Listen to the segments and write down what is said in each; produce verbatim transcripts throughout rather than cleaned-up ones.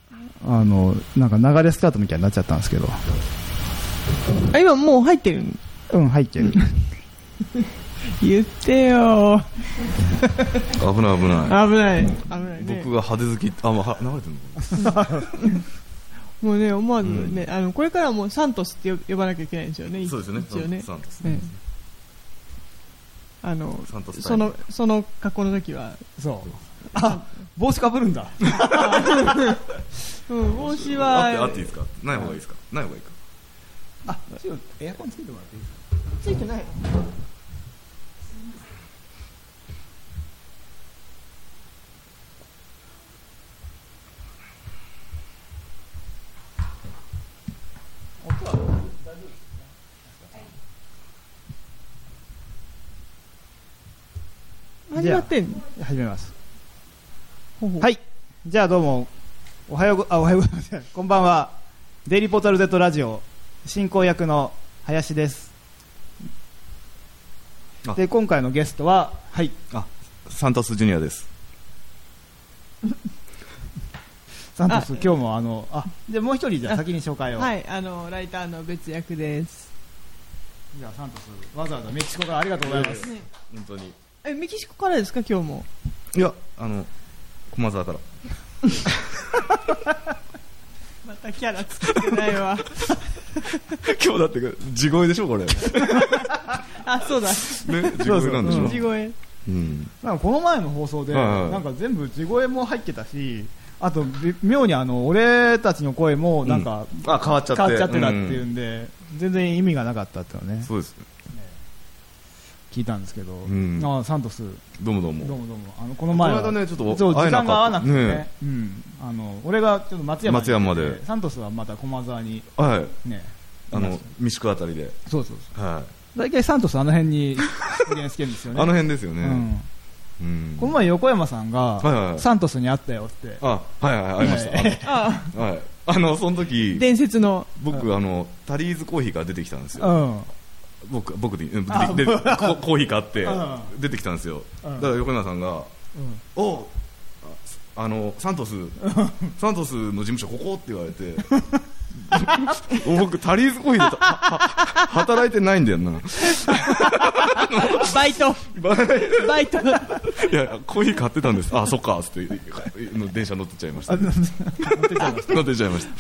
あのなんか流れスカートみたいになっちゃったんですけど。 あ、今もう入ってる？ うん、入ってる。 言ってよ。 危ない危ない。 危ない。危ない、ね。 僕が派手好き、あ、まあ、流れてるのもうね、思わずね、うん、あの、これからはもうサントスって呼ばなきゃいけないんですよね。 そうですね。 一応ね。 サントス。 ね、あの、その、その格好の時は。 そう。あ、帽子かぶるんだ。 うん、帽子は。 あって、あっていいですか？ない方がいいですか？ない方がいいか。 あ、ちょっとエアコンつけてもらっていいですか？ ついてないの？ 音は大丈夫ですね。 始まってんの？ 始めます。 ほうほう。 はい。じゃあどうもおはようごあおはようございます。こんばんは。デイリーポータル Z ラジオ進行役の林です。で今回のゲストははい。 あ、サントスジュニアです。 サントス今日もあのあでもう一人じゃあ先に紹介を。 はい、あのライターの別役です。 じゃあサントスわざわざメキシコからありがとうございます。 ね、本当に。 えメキシコからですか今日も？ いやあの駒沢から。 またキャラ作ってないわ。 今日だって地声でしょこれ。 あそうだ。 ね地声なんでしょ。 地声。 うん。なんかこの前の放送で、はいはい、なんか全部地声も入ってたし。あと妙にあの俺たちの声もなんか、 うん、あ変わっちゃって変わっちゃってたっていうんで、うん、全然意味がなかったっていうのね。 そうですね。 聞いたんですけど、 うん、 あサントスどうもどうもどうもどうもあのこの前はこの間ねちょっとそう時間が合わなくてね、 ねうん、あの俺がちょっと松山に松山でサントスはまた駒沢にはいねあの三宿あたりでそうそうそう、 はい、 大体サントスあの辺に出現してるんですよね。 あの辺ですよね。 うんうん、 この前横山さんが、はいはいはい、サントスに会ったよってあはいはいありました。あはいあのその時伝説の僕、うん、あのタリーズコーヒーが出てきたんですよ。 うん僕僕でででコーヒー買って出てきたんですよ。だから横山さんが、うん、おあのサントスサントスの事務所ここって言われて僕タリーズコーヒーで働いてないんだよな。 バイトバイトいやコーヒー買ってたんです。あそっかっつって電車乗ってちゃいました。乗ってちゃいました。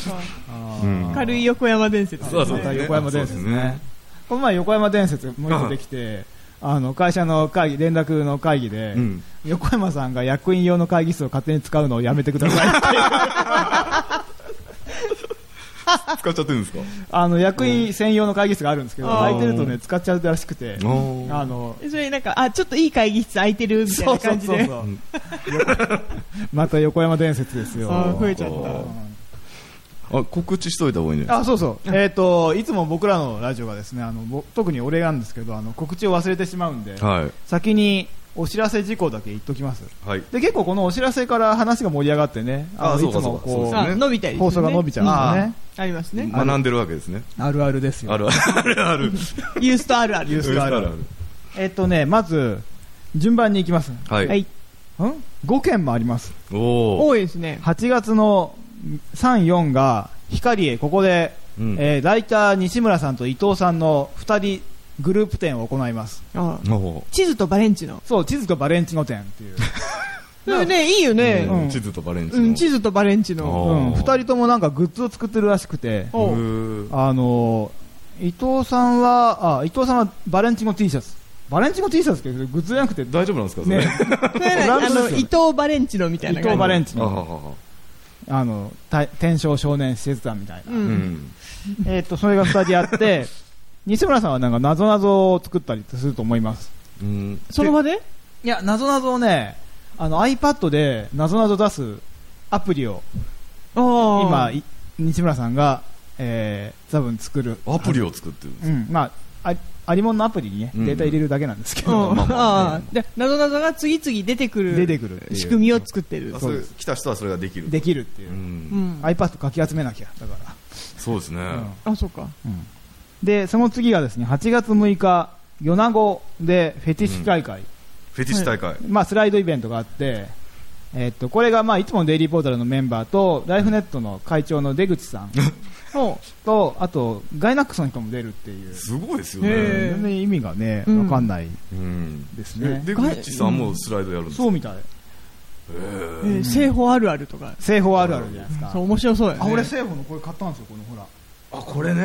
うん、軽い横山伝説、ね、 そうそうね、横山伝説ね。この前横山伝説もう一個できて、あの会社の会議連絡の会議で、うん、横山さんが役員用の会議室を勝手に使うのをやめてくださいって使っちゃってるんですか？ あの役員専用の会議室があるんですけど、空いてるとね使っちゃうらしくて、あのそれなんかあちょっといい会議室空いてるみたいな感じで、そうそうそうそうまた横山伝説ですよ。 あ増えちゃった。 あ告知しといた方がいいんじゃないですか？ あそうそう、えー、といつも僕らのラジオがですねあの特に俺なんですけどあの告知を忘れてしまうんで、はい、先にお知らせ事項だけ言っときます、はい、で結構このお知らせから話が盛り上がってねあのいつもこう、 ね、伸びたり、ね、 放送が伸びちゃうんですね。 ありますね。 学んでるわけですね。 あるあるですよ。 あるあるあるユーストあるあるユーストあるあるえっとねまず順番に行きます。 はい、はい、 んごけんもあります。 お多いですね。 はちがつのさん、よんが光栄ここで、うんえー、ライター西村さんと伊藤さんのふたりグループ展を行います。 ああ地図とバレンチノ。 そう地図とバレンチノ展っていうそれねいいよね、 うん、地図とバレンチノ、 うん、地図とバレンチノ、 うん、ふたりともなんかグッズを作ってるらしくて、あの伊藤さんはあ伊藤さんはバレンチノ T シャツバレンチノ T シャツってグッズじゃなくて大丈夫なんですかそれ、ね、 あの伊藤バレンチノみたいな感じ。 伊藤バレンチノあの天正少年施設団みたいな、うん、えー、とそれがふたりあって西村さんはなんかなぞなぞを作ったりすると思います。 うん、その場でいやなぞなぞをねあの iPad でなぞなぞ出すアプリを今西村さんが、えー、多分作るアプリを作ってるんです、 うんまあ、あありもんのアプリに、ね、データ入れるだけなんですけど、 うんうんあでなぞなぞが次々出てくる出てくる仕組みを作ってる。 そう来た人はそれができるできるっていう、うん、iPad かき集めなきゃだからそうですね、 うん、あそうか、 うん、でその次がですねはちがつむいか米子でフェティッシュ大会、うん、 フェティッシュ大会、はいまあ、スライドイベントがあってえー、っとこれがまあいつものデイリーポータルのメンバーとライフネットの会長の出口さんとあとガイナックスの人も出るっていう。 すごいですよね。 全然意味がね分かんないですね、うん、 出口さんもスライドやるんですか？ そうみたい。 えー、製法あるあるとか製法あるあるじゃないですか。 そう面白そうやね。 あ、俺製法のこれ買ったんですよ、このほら。 あ、これね、うん、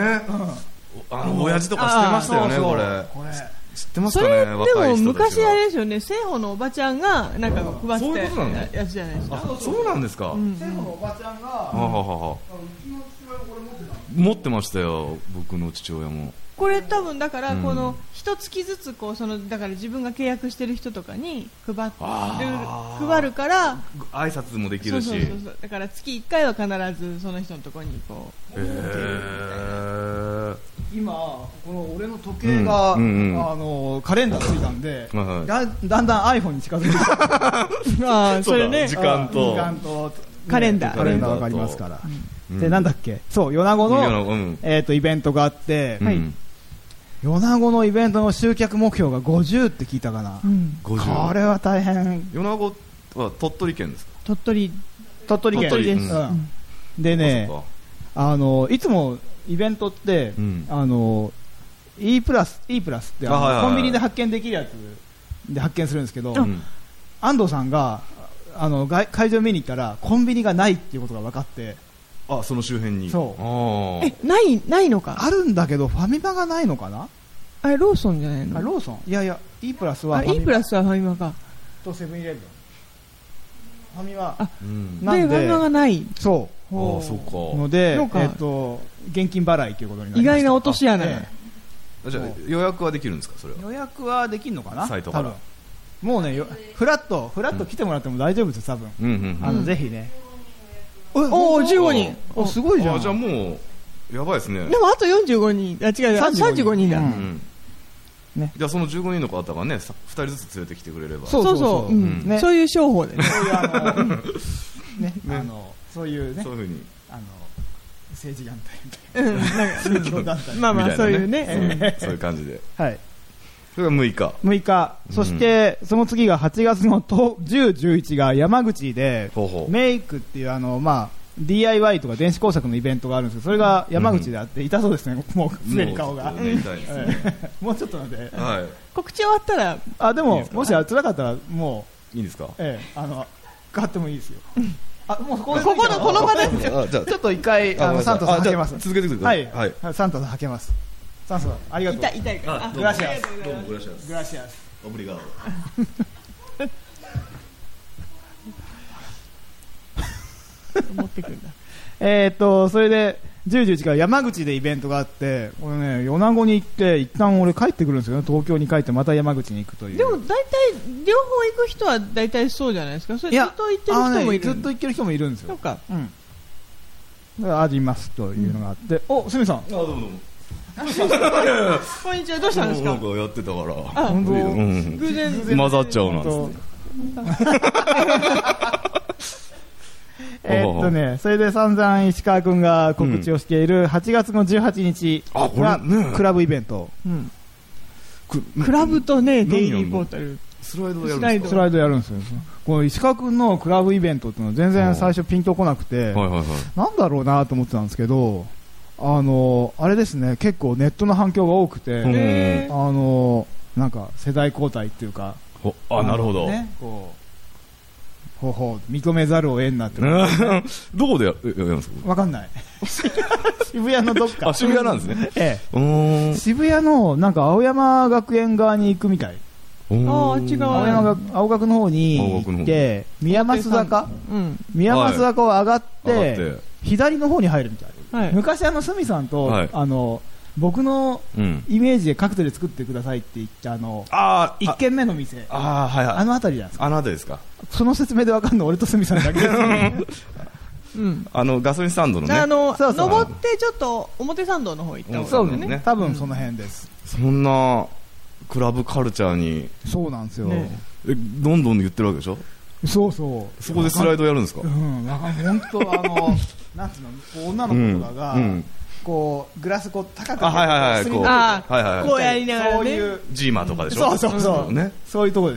あの親父とか知ってましたよね。これこれ知ってますかね。 それでも昔あれですよね、製法のおばちゃんがなんか配ってやつじゃないですか。 あ、そうなんですか。 製法のおばちゃんが、はははは持ってましたよ、僕の父親も。 これ多分だからこの一月ずつこうそのだから自分が契約してる人とかに配ってる配るから挨拶もできるし、 そうそうそうそう、だから月いっかいは必ずその人のところにこう、えー、今この俺の時計が、うんうんうん、あのカレンダーついたんで、はい、だ, だんだん iPhone に近づいてきてあそれね時間とカレンダーカレンダーわかりますから、うん、でなんだっけ、そう米子の、うん、えー、とイベントがあって、うん、はい、米子のイベントの集客目標がごじゅうって聞いたかな、うん、これは大変。 米子は鳥取県ですか？ 鳥取鳥取県鳥取です、 うん、でね、あのいつもイベントって、うん、あの E プラス E プラスってあの、はいはいはい、コンビニで発見できるやつで発見するんですけど、うん、安藤さんがあの会場見に行ったらコンビニがないっていうことが分かって、 あ、その周辺に。 そう。 え、ないないのか。 あるんだけどファミマがないのかな。 あれローソンじゃないの。 あ、ローソン。いやいや E プラスはファミマ。 E プラスはファミマか。 とセブンイレブン。ファミマ。 あ、うん、なんでファミマがない。 そう。 ああ、そうか。 ので、えっと現金払いということになりました。 意外な落とし穴。ね、 じゃあ予約はできるんですか、それは。 予約はできるのかな。 サイトから。 もうね、フラットフラット来てもらっても大丈夫ですよ、多分。うんうんうん、あのぜひね。 おお、じゅうごにん。 お、すごいじゃん。 あ、じゃあもうやばいですね。 でもあとよんじゅうごにん。あ、違う、さんじゅうごにんだ。うん、 ね。じゃあそのじゅうごにんの方がね、ふたりずつ連れてきてくれれば。 そうそうそう。うん、ね、そういう商法でね。 そういうあのね、あのそういうね、 そういう風にあの政治団体みたいな、うん、なんか宗教団体、 まあまあそういうね、 そういう感じで。 はい。 それがむいか。 むいか。そして、うん、その次がはちがつのじゅう、じゅういちが山口で、ほうほうメイクっていうあの、まあ、ディーアイワイ とか電子工作のイベントがあるんですけど、それが山口であって、うん、痛そうですね、もうすでに顔が。もう、ねもうちょっとなんで、 はい、 告知終わったら、 あ、でも、いいもし辛かったら、もう、いいんですか？ ええ、あの、変わってもいいですよ。あ、もうここの、この場で、 ちょっと一回、あの、サントスはけます。 続けてください。はい。サントスはけます。サントス、ありがとう。 痛い、痛いから。 グラシアス。 どうもグラシアス。 グラシアス。 オブリガード。持ってくるんだ。 えっと、それで、じゅう、じゅういちから山口でイベントがあって、これね、米子に行って、一旦俺帰ってくるんですよね、東京に帰ってまた山口に行くという。 でも大体、両方行く人は大体そうじゃないですか。それずっと行ってる人もいる。 ね、ずっと行ってる人もいるんですよ。 そうか。 うん。ありますというのがあって、うん、お、すみさん。あ、 どうもどうも。 こんにちは、どうしたんですか？ なんかやってたから。 あ、 本当、うん、 偶然混ざっちゃうなんですえっとね、それで散々石川君が告知をしているはちがつのじゅうはちにちがクラブイベント。 うん、クラブとね、デイリーポータル。 スライドやるんですか？ スライドやるんですよ。この石川君のクラブイベントっていうのは全然最初ピンとこなくて、はいはいはい、なんだろうなと思ってたんですけど、あのあれですね、結構ネットの反響が多くて、あのなんか世代交代っていうか、 あ、なるほど、 ね、こうほうほう認めざるを得んなってどこでやるんですか？ わかんない渋谷のどっか。 あ、渋谷なんですね。 ええ、渋谷のなんか青山学園側に行くみたい。 ああ、違う。 青山青学の方に行って宮益坂、うん、宮益坂を上がって、はい、って左の方に入るみたい。はい、昔あの鷲見さんと、はい、あの僕のイメージでカクテル作ってくださいって言ったあのあ一軒目の店、 あ、はいはい、 あの辺りじゃないですか。 あの辺りですか。 その説明で分かるの俺と鷲見さんだけです、ねうん、 あのガソリンスタンドのね、 あのそうそう、登ってちょっと表参道の方行った方がいいね。 ね、多分その辺です、 うん、そんなクラブカルチャーに。 そうなんですよ、ね、 えどんどん言ってるわけでしょ。 そうそう、 そこでスライドやるんですか？ うん、本当あのなんていうの、女の子とかが、うんうん、こうグラスこう高く、 あ、はいはいはい、こう、 あ、はいはい、こうやりながらね、そういうジーマとかでしょ。 そうそうそう、ね、そういうとこでしょ。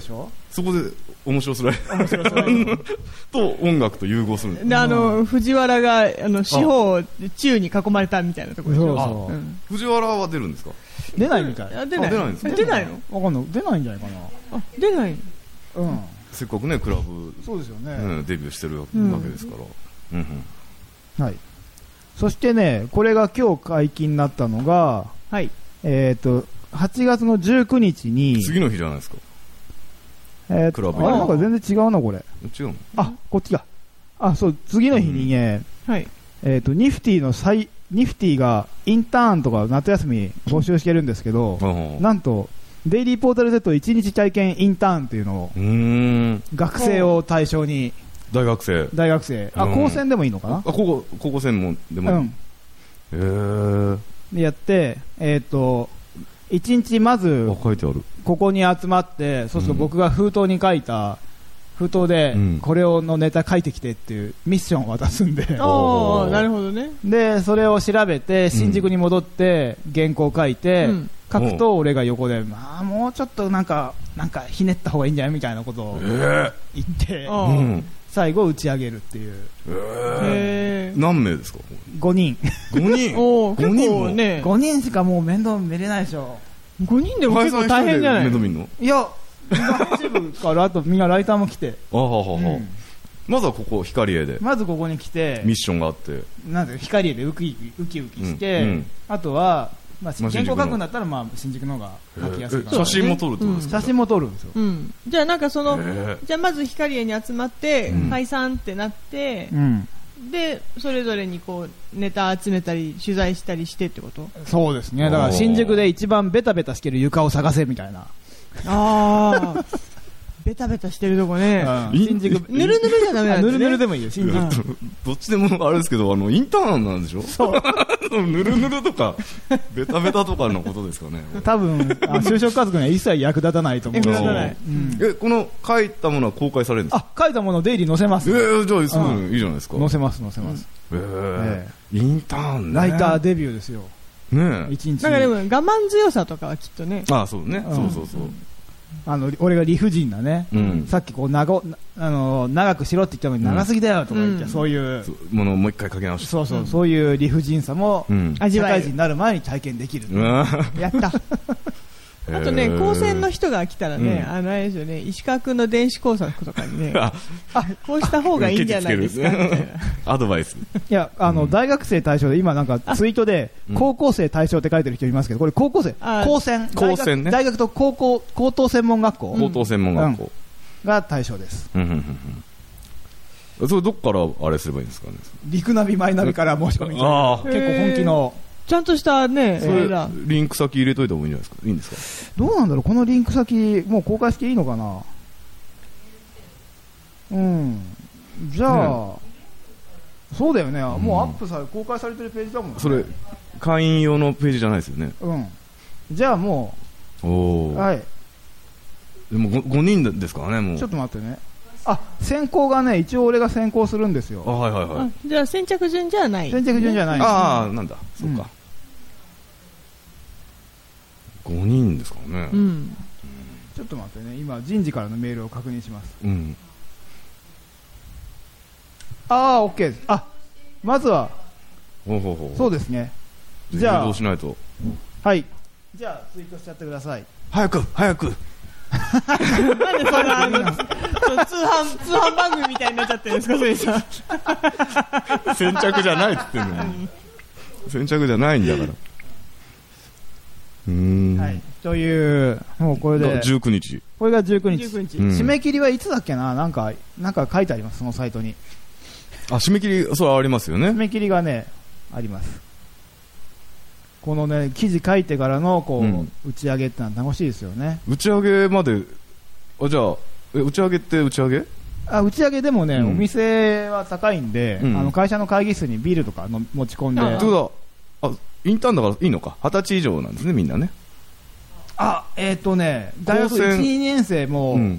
そこで面白スライダーと音楽と融合するんです。 で、あの、藤原が、あの、四方、宙に囲まれたみたいなところでしょ。そうそう、うん、 藤原は出るんですか？ 出ないみたい。 あ、出ない。 出ないんですか？ 出ないの？ わかんない。出ないんじゃないかな。 あ、出ない。 うん。 せっかくね、クラブ、 そうですよね。 うん、デビューしてるわけですから。うんうん、 はい。そしてね、これが今日解禁になったのが、 はい。 えっと、はちがつのじゅうくにちに。 次の日じゃないですか。 えー、クラブ。あれなんか全然違うな、これ。 違うの？ あ、こっちが。あ、そう、次の日にね、 うん、はい。 えっと、ニフティの最、ニフティがインターンとか夏休み募集してるんですけど、なんと、デイリーポータル Z いちにち体験インターンっていうのを、うーん、学生を対象に、 大学生。 大学生。あ、高専でもいいのかな？あ、 高校、高校専門でもいい。うん。へー。 で、やって、えっと、いちにちまず、 書いてある。 ここに集まって、そうすると僕が封筒に書いた、封筒で、これをのネタ書いてきてっていうミッションを渡すんで。 ああ、なるほどね。 で、それを調べて、新宿に戻って、原稿書いて、うん、書くと俺が横で、まあ、もうちょっとなんか、なんかひねった方がいいんじゃないみたいなことを言って、えーうん、最後打ち上げるっていう。 えー、何名ですか？ ごにん。 ごにんおー、結構ね。 ごにんしかもう面倒見れないでしょ。 ごにんでも結構大変じゃない？ 面倒見んの？ いや、編集部からあとみんなライターも来て。 あははは、うん、まずはここ、光栄で。 まずここに来て、 ミッションがあって。 なんで光栄でウキウキウキして、うんうん、あとは、まあ、原稿書くんだったら、まあ、新宿の方が書きやすいから、 写真も撮るってことですか？ 写真も撮るんですよ。 うん、じゃあなんかその、じゃあまず光栄に集まって、うん、解散ってなって、うん、で、それぞれにこう、ネタ集めたり、取材したりしてってこと？ そうですね。だから新宿で一番ベタベタしてる床を探せみたいな。 ああ。ベタベタしてるとこね。 うん、新宿。 ぬるぬるじゃダメなんですね。 ぬるぬるでもいいよ、新宿。 どっちでもあれですけど、あの、インターンなんでしょ？そう。ぬるぬるとか、ベタベタとかのことですかね。 多分、就職活動には一切役立たないと思う。 役立たない。 うん、え、この書いたものは公開されるんですか？ あ、書いたものをデイリー載せます。 えー、じゃあ、すぐいいじゃないですか。 載せます、載せます。 えー、インターンね。 ライターデビューですよ。 ねえ。 一日。 だからでも、我慢強さとかはきっとね。 ああ、そうね。そうそうそう。 あの俺が理不尽なね、うん、さっきこう長あの長くしろって言ったのに長すぎだよとか言って、うん、そういうものをもう一回書き直して、 そうそう、うん、そういう理不尽さも、うん、社会人になる前に体験できる、うん、 やったあとね、高専の人が来たらね、うん、あのあれですよね、石川君の電子工作とかにね、あ、こうした方がいいんじゃないですかみたいなアドバイス。 いや、あの、うん、大学生対象で今なんかツイートで高校生対象って書いてる人いますけど、これ高校生、高専、 高専ね、 大学と高校高等専門学校、 高等専門学校、 うん、が対象です。うんうんうんうん、それどっからあれすればいいんですかね。 陸ナビマイナビから申し込み、あ結構本気の。 ちゃんとしたね、 それリンク先入れといた方がいいんじゃないですか。いいんですか。 どうなんだろう、このリンク先もう公開していいのかな。うん。じゃあ、ね、そうだよね、うん、もうアップされ公開されてるページだもんね。 それ会員用のページじゃないですよね。 うん。じゃあもう、 おはい。 でも ご, ごにんですからね、もう。 ちょっと待ってね。あ、選考がね、一応俺が選考するんですよ。 あ、はいはいはい。 じゃあ先着順じゃない。 先着順じゃない。 ああ、なんだ、そっか。ごにんですからね、うん、 ちょっと待ってね、今人事からのメールを確認します、うん、ああ OK です。あ、まずはほうほうほう、 そうですね。 じゃあどうしないと。 はい、じゃあツイートしちゃってください。 早く早くなんでそんなあの通販通販番組みたいになっちゃってるんですか、それさ先着じゃないって言ってんのに先着じゃないんだからうーん、はい、というもうこれでじゅうくにち、 これがじゅうくにち、 じゅうくにち、 うん、締め切りはいつだっけな、なんかなんか書いてあります、そのサイトに。 あ、締め切り、それはありますよね。 締め切りがねあります。このね記事書いてからのこう、うん、打ち上げってのは楽しいですよね。 打ち上げまで、あ、じゃあえ打ち上げって打ち上げ？ あ、打ち上げでもね、うん、お店は高いんで、うん、あの会社の会議室にビールとかの持ち込んで。 あ、そうだ。あ、インターンだからいいのか、はたち以上なんですね、みんなね。 あ、えっ、ー、とね、大学いち、にねん生も、うん、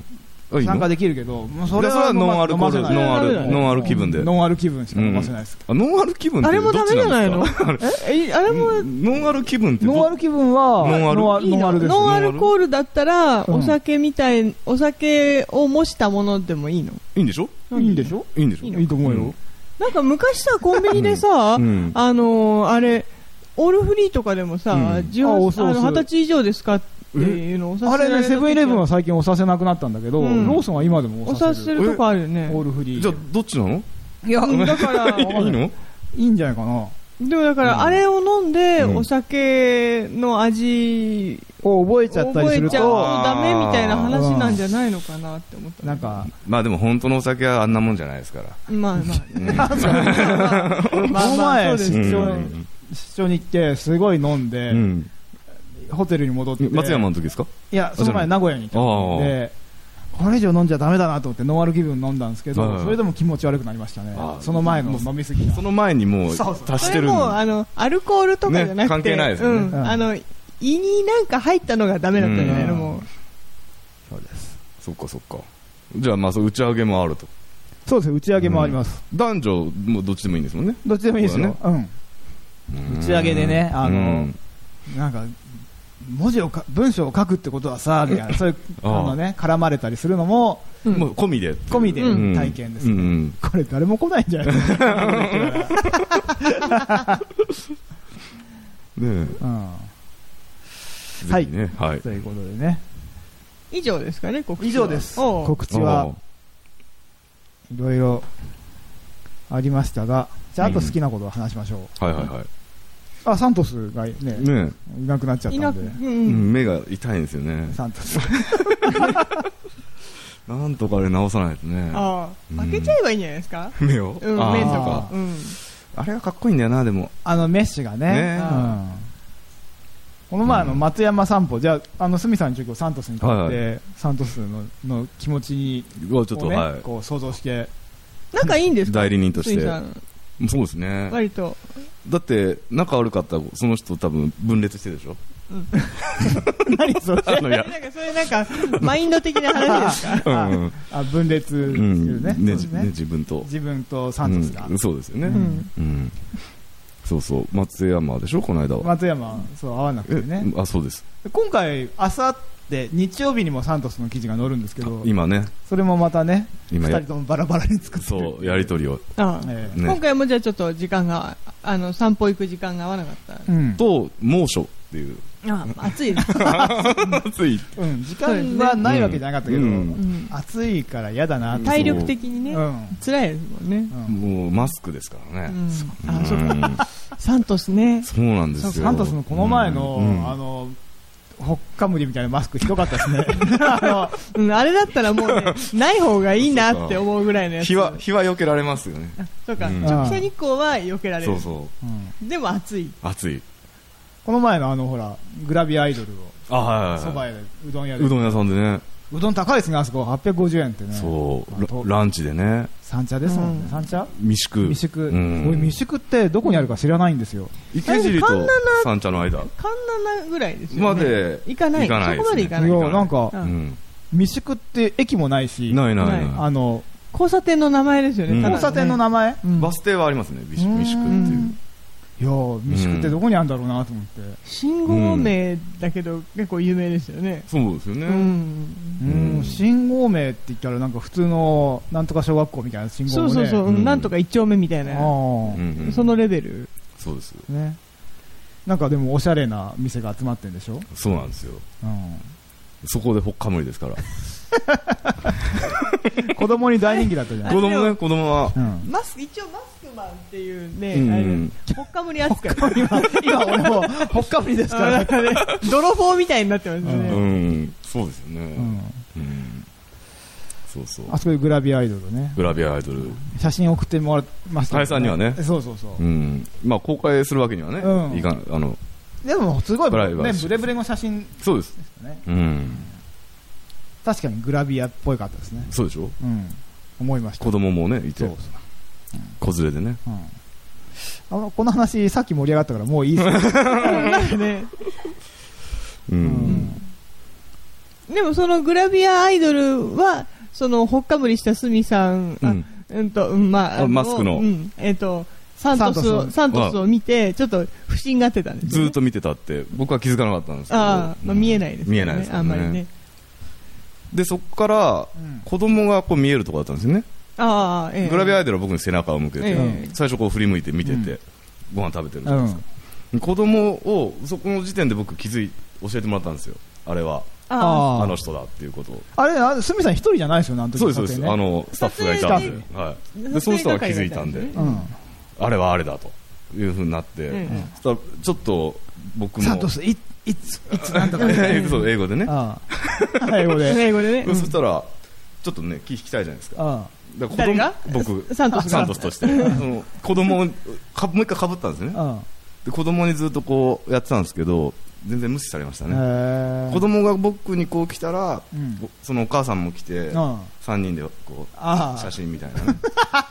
参加できるけど、もうそれはノンアルコール、ノンアル、ノンアル気分で。 ノンアル気分しか飲ませないです。 ノンアル気分ってあれもダメじゃないの？え、あれも、 ノンアル気分って。 ノンアル気分は、ノンアル、ノンアルです。 ノンアルコールだったら、お酒みたい、お酒を模したものでもいいの？ いいんでしょ？ いいんでしょ？ いいんでしょ？ いいと思うよ。 なんか昔さ、コンビニでさ、あの、あれ、オールフリーとかでもさ、はたち以上ですかっていうのをあれね、セブンイレブンは最近おさせなくなったんだけど、ローソンは今でもおさせるとこあるよね。 オールフリー。 じゃあ、どっちなの？ いや、だから、いいの？ いいんじゃないかな。 でもだから、あれを飲んで、お酒の味を覚えちゃったりすると、 ダメみたいな話なんじゃないのかなって思った。 なんか、 まあでも本当のお酒はあんなもんじゃないですから。 まあまあ。 まあ前、出張に行って、すごい飲んで、ホテルに戻って。 松山の時ですか？ いや、その前名古屋に行ったんで、これ以上飲んじゃダメだなと思ってノンアル気分飲んだんですけど、それでも気持ち悪くなりましたね。その前の飲みすぎ。 その前にもう足してるの。 もうあのアルコールとかじゃなくて、 関係ないですよね。 あの胃になんか入ったのがダメだったんじゃないのも。 そうです。 そっかそっか。じゃあまあそう打ち上げもあると。 そうですね、打ち上げもあります。 男女もどっちでもいいんですもんね。 どっちでもいいですよ。うん。打ち上げでね、あのなんか。文字をか文章を書くってことはさみたいなそういうあのね絡まれたりするのも込みで込みで体験ですね。これ誰も来ないんじゃないですか。ねえ。はい。ということでね。 以上ですかね告知。 以上です。告知はいろいろありましたが、じゃああと好きなことを話しましょう。 はいはいはい。 あ、サントスがね、ねいなくなっちゃったんで、 うん、目が痛いんですよね。 サントス。 なんとかあれ直さないとね。 ああ、開けちゃえばいいんじゃないですか？ 目を。 うん、目とか。 あれはかっこいいんだよな、でも。 あのメッシがね。この前の松山散歩、じゃあ、あの、スミさんに今日サントスに行って、サントスのの気持ちに、 ちょっとこう想像して。 仲いいんですか？ 代理人として。そうですね。 割と。 だって仲悪かったらその人多分分裂してるでしょ。 うん、何それ？なんかそれなんかマインド的な話ですか？ うん、あ分裂するね。 ね自分と自分とサントスが、 うん、そうですよね。うんうん、そうそう松山でしょこの間は。 松山そう会わなくてね。 あそうです。 今回朝で日曜日にもサントスの記事が載るんですけど、 今ねそれもまたねふたりともバラバラに作ってそうやり取りをああ、ね、今回もじゃあちょっと時間があの散歩行く時間が合わなかった、 うん、と猛暑っていうああ暑い暑い、 うん、時間はないわけじゃなかったけど、うん、暑いから嫌だなって体力的にね、うん、辛いですもんね、 うん、もうマスクですからね、 うん、あそうかサントスねそうなんですよ。 サントスのこの前の、うん、あのほっかむりみたいなマスクひどかったですねあの、うん、あれだったらもうねない方がいいなって思うぐらいのやつ。 日は日は避けられますよね。 そうか、うん、直射日光は避けられる。 そうそう、 うん、でも暑い暑い。 この前のあのほらグラビアアイドルをあはいはいはいそば屋でうどん屋でうどん屋さんでねうどん高いですねあそこはっぴゃくごじゅうえんってね。 そうランチでね三茶ですもんね、うん、三茶三宿三宿、うん、俺三宿ってどこにあるか知らないんですよ。 池尻と三茶の間環七ぐらいですよね。 まで行かない行かない、 ね、そこまで行かない。いやなんか、うん、三宿って駅もないしないないない、 あの交差点の名前ですよね、うん、 交差点の名前、 うん、バス停はありますね三宿っていう、うんいや三宿ってどこにあるんだろうなと思って、うん、 信号名だけど結構有名ですよね。 そうですよね、 うんうん、信号名って言ったらなんか普通のなんとか小学校みたいな信号名、ね、 そうそうそう、うん、なんとか一丁目みたいな、うん、そのレベル。 そうですね。なんかでもおしゃれな店が集まってるんでしょ。 そうなんですよ、うん、そこでほっかむりですから子供に大人気だったじゃない。 子供ね子供は、 うん、マスク一応マスクマンっていうね、うん、あれほっかむり扱い今, 今俺もほっかむりですから、ね、 泥棒みたいになってますね、うんうん、そうですよね、うんうん、そうそうあそこでグラビアアイドルねグラビアアイドル写真送ってもらいました、ね、 林さんにはねそうそうそう、 うんまあ、公開するわけにはね、うん、いかんあのでもすごい、ね、ブレブレの写真そうですね、うん、 確かにグラビアっぽいかったですね。 そうでしょ、うん、 思いました。 子供もねいてそうそう、うん、子連れでね、うん、 あのこの話さっき盛り上がったからもういいですかね、 うんうん、でもそのグラビアアイドルはそのほっかむりしたすみさん、うん、うんと、うん、まあ、 マスクの、 うん、えっ、ー、と、サントスを、サントスを見て、ちょっと不審がってたんです、ね、 ずーっと見てたって、僕は気づかなかったんですけど。 ああ、まあ見えないですね。 見えないですね。 あんまりね。 で、そこから、子供がこう見えるところだったんですよね。 ああ、ええ。 グラビアアイドルは僕に背中を向けて、ええ、最初こう振り向いて見てて、うん、ご飯食べてるじゃないですか。うん、子供を、そこの時点で僕気づい、教えてもらったんですよ。あれは。あ, あの人だっていうことを。 あれ、あすみさん一人じゃないですよ、なんとそうです、そうです。あの、スタッフがいたんで。はい。で、その人が気づいたんで、うん、あれはあれだというふうになって、うん、そしたらちょっと僕も。 サントス、い、いつ、いつなんとかね。そう、英語でね。 ああ英語で。 英語でね。 そしたら、ちょっとね、気引きたいじゃないですか。ああだから誰が僕、 サントスサントスとして。子供をか、もう一回かぶったんですね。ああで、子供にずっとこうやってたんですけど、全然無視されましたね。子供が僕にこう来たら、うん、そのお母さんも来て、さんにんでこう写真みたいなね。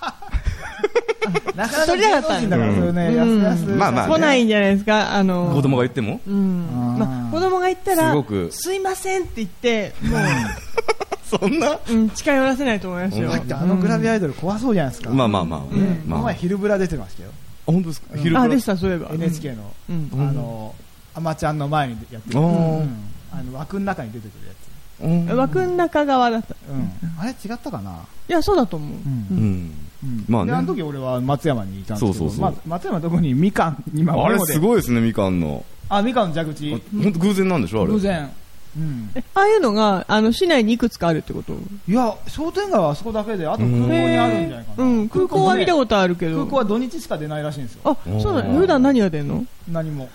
なかなか撮りたかったんだから、それね、やすやす。 まあまあ、来ないんじゃないですか、あの。 子供が言っても。 うん。まあ、子供が言ったら、すごく。すいませんって言って、もう。 そんな。 うん、近寄らせないと思いますよ。 あのグラビアアイドル怖そうじゃないですか。 まあまあまあ。この前昼ブラ出てましたよ。 あ、本当ですか。昼ブラ。あ、でした、そういえば。 エヌエイチケーの。あの。アマちゃんの前にやってる、うん、あの枠の中に出てくるやつ、 うん、枠の中側だった、 うん、あれ違ったかな。 いやそうだと思う、 うんうんうん、まあね、あの時俺は松山にいたんですけど、そうそうそう、まあ、松山のとこにみかん今あれすごいですね、みかんのあみかんの蛇口本当偶然なんでしょあれ。 偶然、うん、 えああいうのがあの市内にいくつかあるってこと？ いや商店街はあそこだけで、あと空港にあるんじゃないかな、 うん、空港は見たことあるけど、 空港は土日しか出ないらしいんですよ。 あ、そうなの。普段何が出んの？ 何も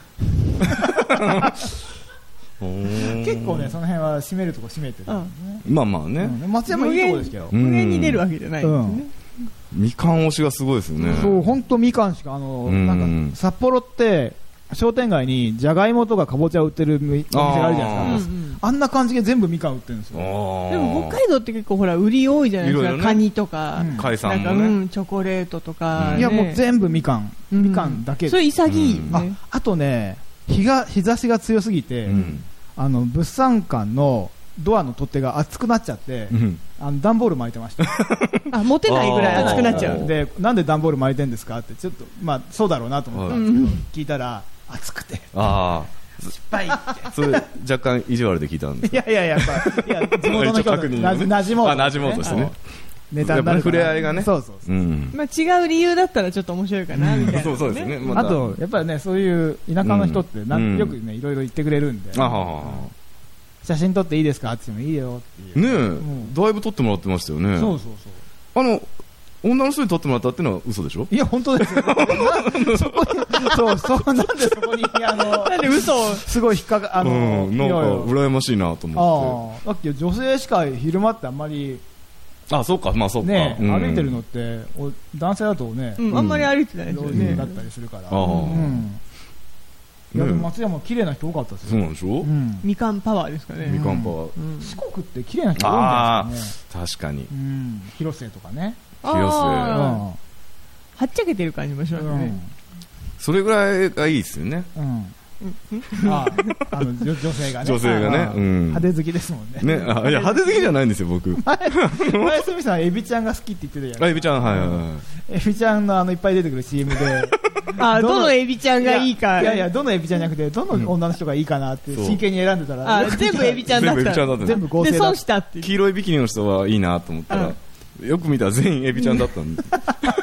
結構ね、その辺は閉めるとこ閉めてる、ね、 まあまあね、 うん、松山いいとこですけど無限に出るわけじゃないですね、うん、 みかん推しがすごいですよね。 そう、本当みかんしか、あの、なんか札幌って商店街にじゃがいもとかかぼちゃ売ってるお店があるじゃないですか。 あ,、うんうん、あんな感じで全部みかん売ってるんですよ。 でも北海道って結構ほら売り多いじゃないですか。いろいろね、カニとか、 海産もね、 うん、チョコレートとか、ね、 いやもう全部みかん、うん、みかんだけ。 それ潔い、ね、 あ, あとね、日が日差しが強すぎて、うん、あの物産館のドアの取っ手が熱くなっちゃって、うん、あの段ボール巻いてました。 あ、持てないぐらい熱くなっちゃう。 で、なんで段ボール巻いてんですかってちょっとまあそうだろうなと思ったんですけど、うん、聞いたら熱くて。ああ。失敗って。 それ若干意地悪で聞いたんですか。 いやいやいや、いや地元の人となじもう。 あ、なじもうとしてね。 ネタになる触れ合いがね。 そうそうそう。うん、 まあ違う理由だったらちょっと面白いかなみたいな、ね。 そうそうですね。 ま、あとやっぱりね、そういう田舎の人ってなん、うん、よくねいろいろ言ってくれるんで。あは写真撮っていいですかって言ってもいいよっていう。 ねえ、うん、だいぶ撮ってもらってましたよね。 そうそうそう。 あの女の人に撮ってもらったっていうのは嘘でしょ。 いや本当ですよ。そこにそうそうなんでそこにあのなんで嘘をすごい引っかかあの、 うん、なんか羨ましいなと思って。ああ、だって女性しか昼間ってあんまり。 あ、そうか、まあそうか、 ね、うん、歩いてるのって男性だとね、 うん、あんまり歩いてないですよね、 だったりするから、うんうん、いやでも松山綺麗な人多かったですよ。 そうなんでしょ、うん、 みかんパワーですかね。 みかんパワー、 うん、四国って綺麗な人多いんじゃないですかね。 確かに、 うん、広瀬とかね、 広瀬、うん、 はっちゃけてる感じもしますね、うん、 それぐらいがいいですよね、うん、 ああの 女, 女性がね、 女性がね、うん、 派手好きですもんね。 ね、あ、いや派手好きじゃないんですよ僕。 前すみさんエビちゃんが好きって言ってたじゃないですか。 エビちゃん、はいはいはい。 エビちゃんのあのいっぱい出てくる シーエム で、 あ、どのエビちゃんがいいか。 いやいや、どのエビちゃんじゃなくてどの女の人がいいかなって真剣に選んでたら、 あ、全部エビちゃんだった。 全部合成だった。で損したっていう。 黄色いビキニの人はいいなと思ったら、よく見たら全員エビちゃんだったんで。だ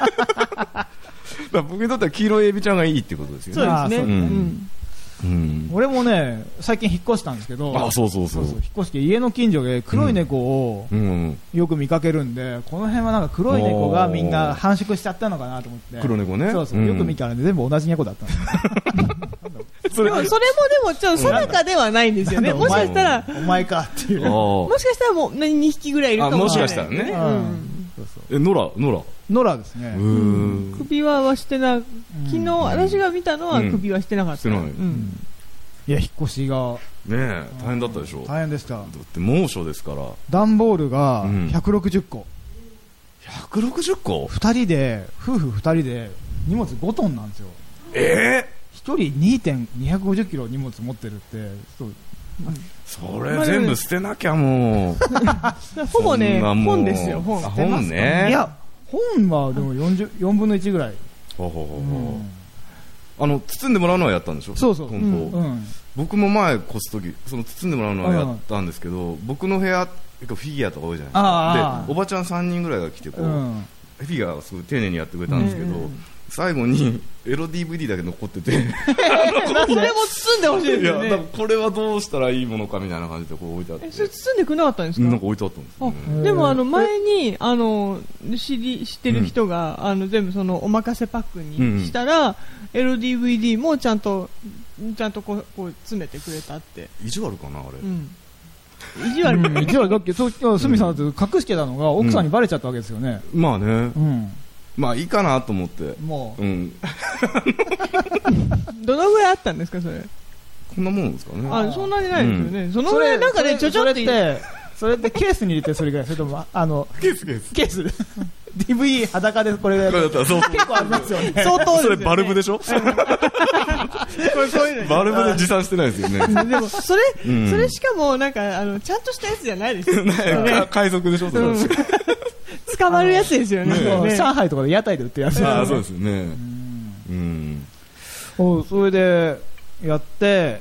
から僕にとっては黄色いエビちゃんがいいってことですよね。 そうですね。うんうん、俺もね最近引っ越したんですけど、 あ、そうそうそう、 そうそう、引っ越して家の近所で黒い猫をよく見かけるんで、この辺はなんか黒い猫がみんな繁殖しちゃったのかなと思って。 黒猫ね、 そうそう、うん、よく見たら、ね、全部同じ猫だったんですそれもそれもでもちょっと定かではないんですよね。もしかしたらお前かっていう、 もしかしたらもうにひきぐらいいるかもしれない、 もしかしたらね、うん、そうそう、え、ノラノラノラですね。 首輪はしてな、昨日私が見たのは首輪してなかった。 してない。 いや、引っ越しがねえ大変だったでしょ。 大変でした。だって猛暑ですから。 段ボールがひゃくろくじゅっこ、 ひゃくろくじゅっこ、 ふたりで夫婦ふたりで荷物ごトンなんですよ。 ええー、 ひとり にてんにひゃくごじゅっキロ荷物持ってるってちょっとそれ全部捨てなきゃもうほぼね本ですよ。本本ね。 いや本はでもよんぶんのいちぐらい。 ほうほうほうほう。あの包んでもらうのはやったんでしょ。 そうそう。 本当、うん、僕も前越す時その包んでもらうのはやったんですけど、うん、僕の部屋フィギュアとか多いじゃないですか。でおばちゃんさんにんぐらいが来てこう、うん、フィギュアをすごい丁寧にやってくれたんですけど、うん、最後にエロ ディーブイディー だけ残っててそれも包んでほしいですよね。 いやこれはどうしたらいいものかみたいな感じでこう置いてあって。 えそれ包んでくれなかったんですか。 なんか置いてあったんですよ、ね、 でもあの前にあの知り知ってる人が、うん、あの全部そのおまかせパックにしたら、うん、エロ ディーブイディー もちゃんとちゃんとこう、こう詰めてくれたって。 意地悪かなあれ、うん、 意地悪、うん、 意地悪だっけ。そう鷲見さんだって隠してたのが奥さんにバレちゃったわけですよね、 うん、まあね、うんまあいいかなと思ってもう、うん、 どのぐらいあったんですかそれ。 こんなもんですかね。 あそんなにないですよね、うん、そのぐらいなんかねちょちょってそれってケースに入れてそれぐらい。それともあのケースケースケースディーブイディー 裸でこれぐらいだったら結構ありますよね。 相当ですよね。 それバルブでしょこれこういうのバルブで持参してないですよね。 でもそれ、うん、それしかもなんかあのちゃんとしたやつじゃないですよね。 海賊でしょそれ、うん、 捕まるやつですよね。 ね上海とかで屋台で売ってるやつ。 ああそうですよね。うん、 おそれでやって、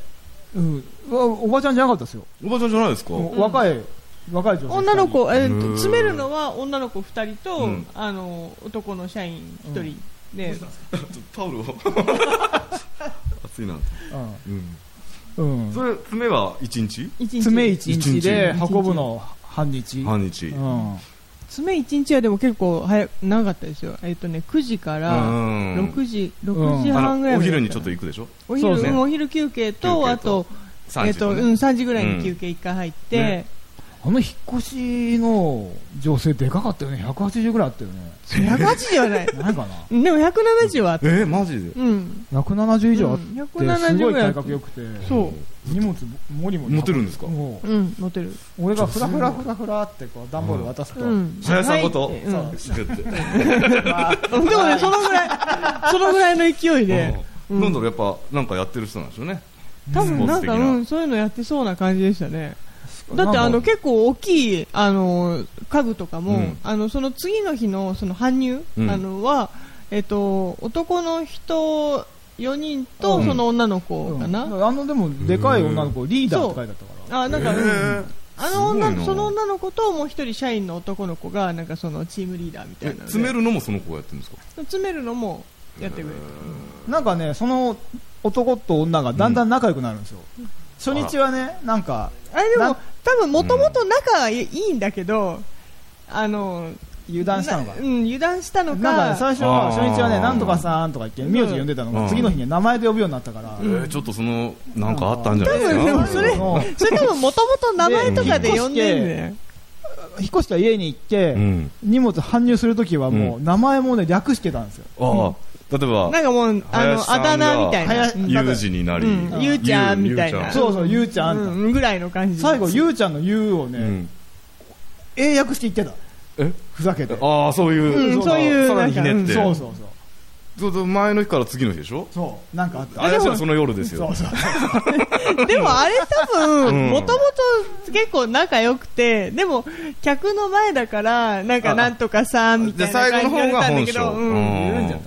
うん、おばちゃんじゃなかったですよ。 おばちゃんじゃないですか。 若い若い女性。 女の子、えー、詰めるのは女の子ふたりと、うん、あの男の社員ひとりで、うん、 タオルを暑いな。 うん、うん、 それ詰めはいちにち詰めいちにちで運ぶの半日半日、うん、 詰めいちにちはでも結構早く長かったですよ。えっ、ー、とねくじからろくじろくじはんぐらいまで、 お昼にちょっと行くでしょ。 お昼、ね、お昼休憩 と, とあとえっ、ー、と、ねうん、さんじぐらいに休憩いっかい入って、うんね、 あの引っ越しの女性でかかったよね。ひゃくはちじゅうぐらいあったよね。 ひゃくはちじゅうはないないかな。 でもひゃくななじゅうはあった。 えー、マジで、 うん、 ひゃくななじゅう以上あって、うん、 ひゃくななじゅうすごい体格良くて、そう荷物もりもり持てるんですか。 うん持てる。 俺がフラフラフラフラってこう段ボール渡すと、 林さんごと、はい、 うん、 そうってでもねそのぐらいそのぐらいの勢いで、 うん、なんだろうやっぱなんかやってる人なんですよね。 多分なんか、うん、そういうのやってそうな感じでしたね。だってあの結構大きいあの家具とかも、うん、あのその次の日のその搬入、うん、あのはえっと男の人よにんとその女の子かな、うんうん、 あのでもでかい女の子リーダーって書いてあったから。 あなんか、うん、あの女その女の子ともう一人社員の男の子がなんかそのチームリーダーみたいなので。 詰めるのもその子がやってるんですか。 詰めるのもやってくれる。 なんかねその男と女がだんだん仲良くなるんですよ、うん、初日はねなんかあれでも多分もともと仲はいいんだけど、うん、あの油断したのか、 うん、油断したのかなんか、ね、最初は初日はねなんとかさんとか言って名字呼んでたのが、うん、次の日に名前で呼ぶようになったから、 うん、えー、ちょっとそのなんかあったんじゃないですか。 多分でもそれそれ多分もともと名前とかで呼んでるんだよ。 引っ越した家に行って、うん、荷物搬入するときはもう名前もね略してたんですよ、 うん、例えばなんかもうあのあだ名みたいなゆうじになり、 うん、ゆうちゃんみたいなそうそうゆうちゃん、 うん、ぐらいの感じ。 最後ゆうちゃんのゆうをね、うん、英訳して言ってた。えふざけて。 ああそういう、 うん、そういうさらにひねって、 うん、そうそうそう前の日から次の日でしょ。 そうなんかあった。 あれはその夜ですよ。 そうそうでもあれ多分もともと結構仲良くて、でも客の前だからなんかなんとかさんみたいな感じで言ったんだけど、うん、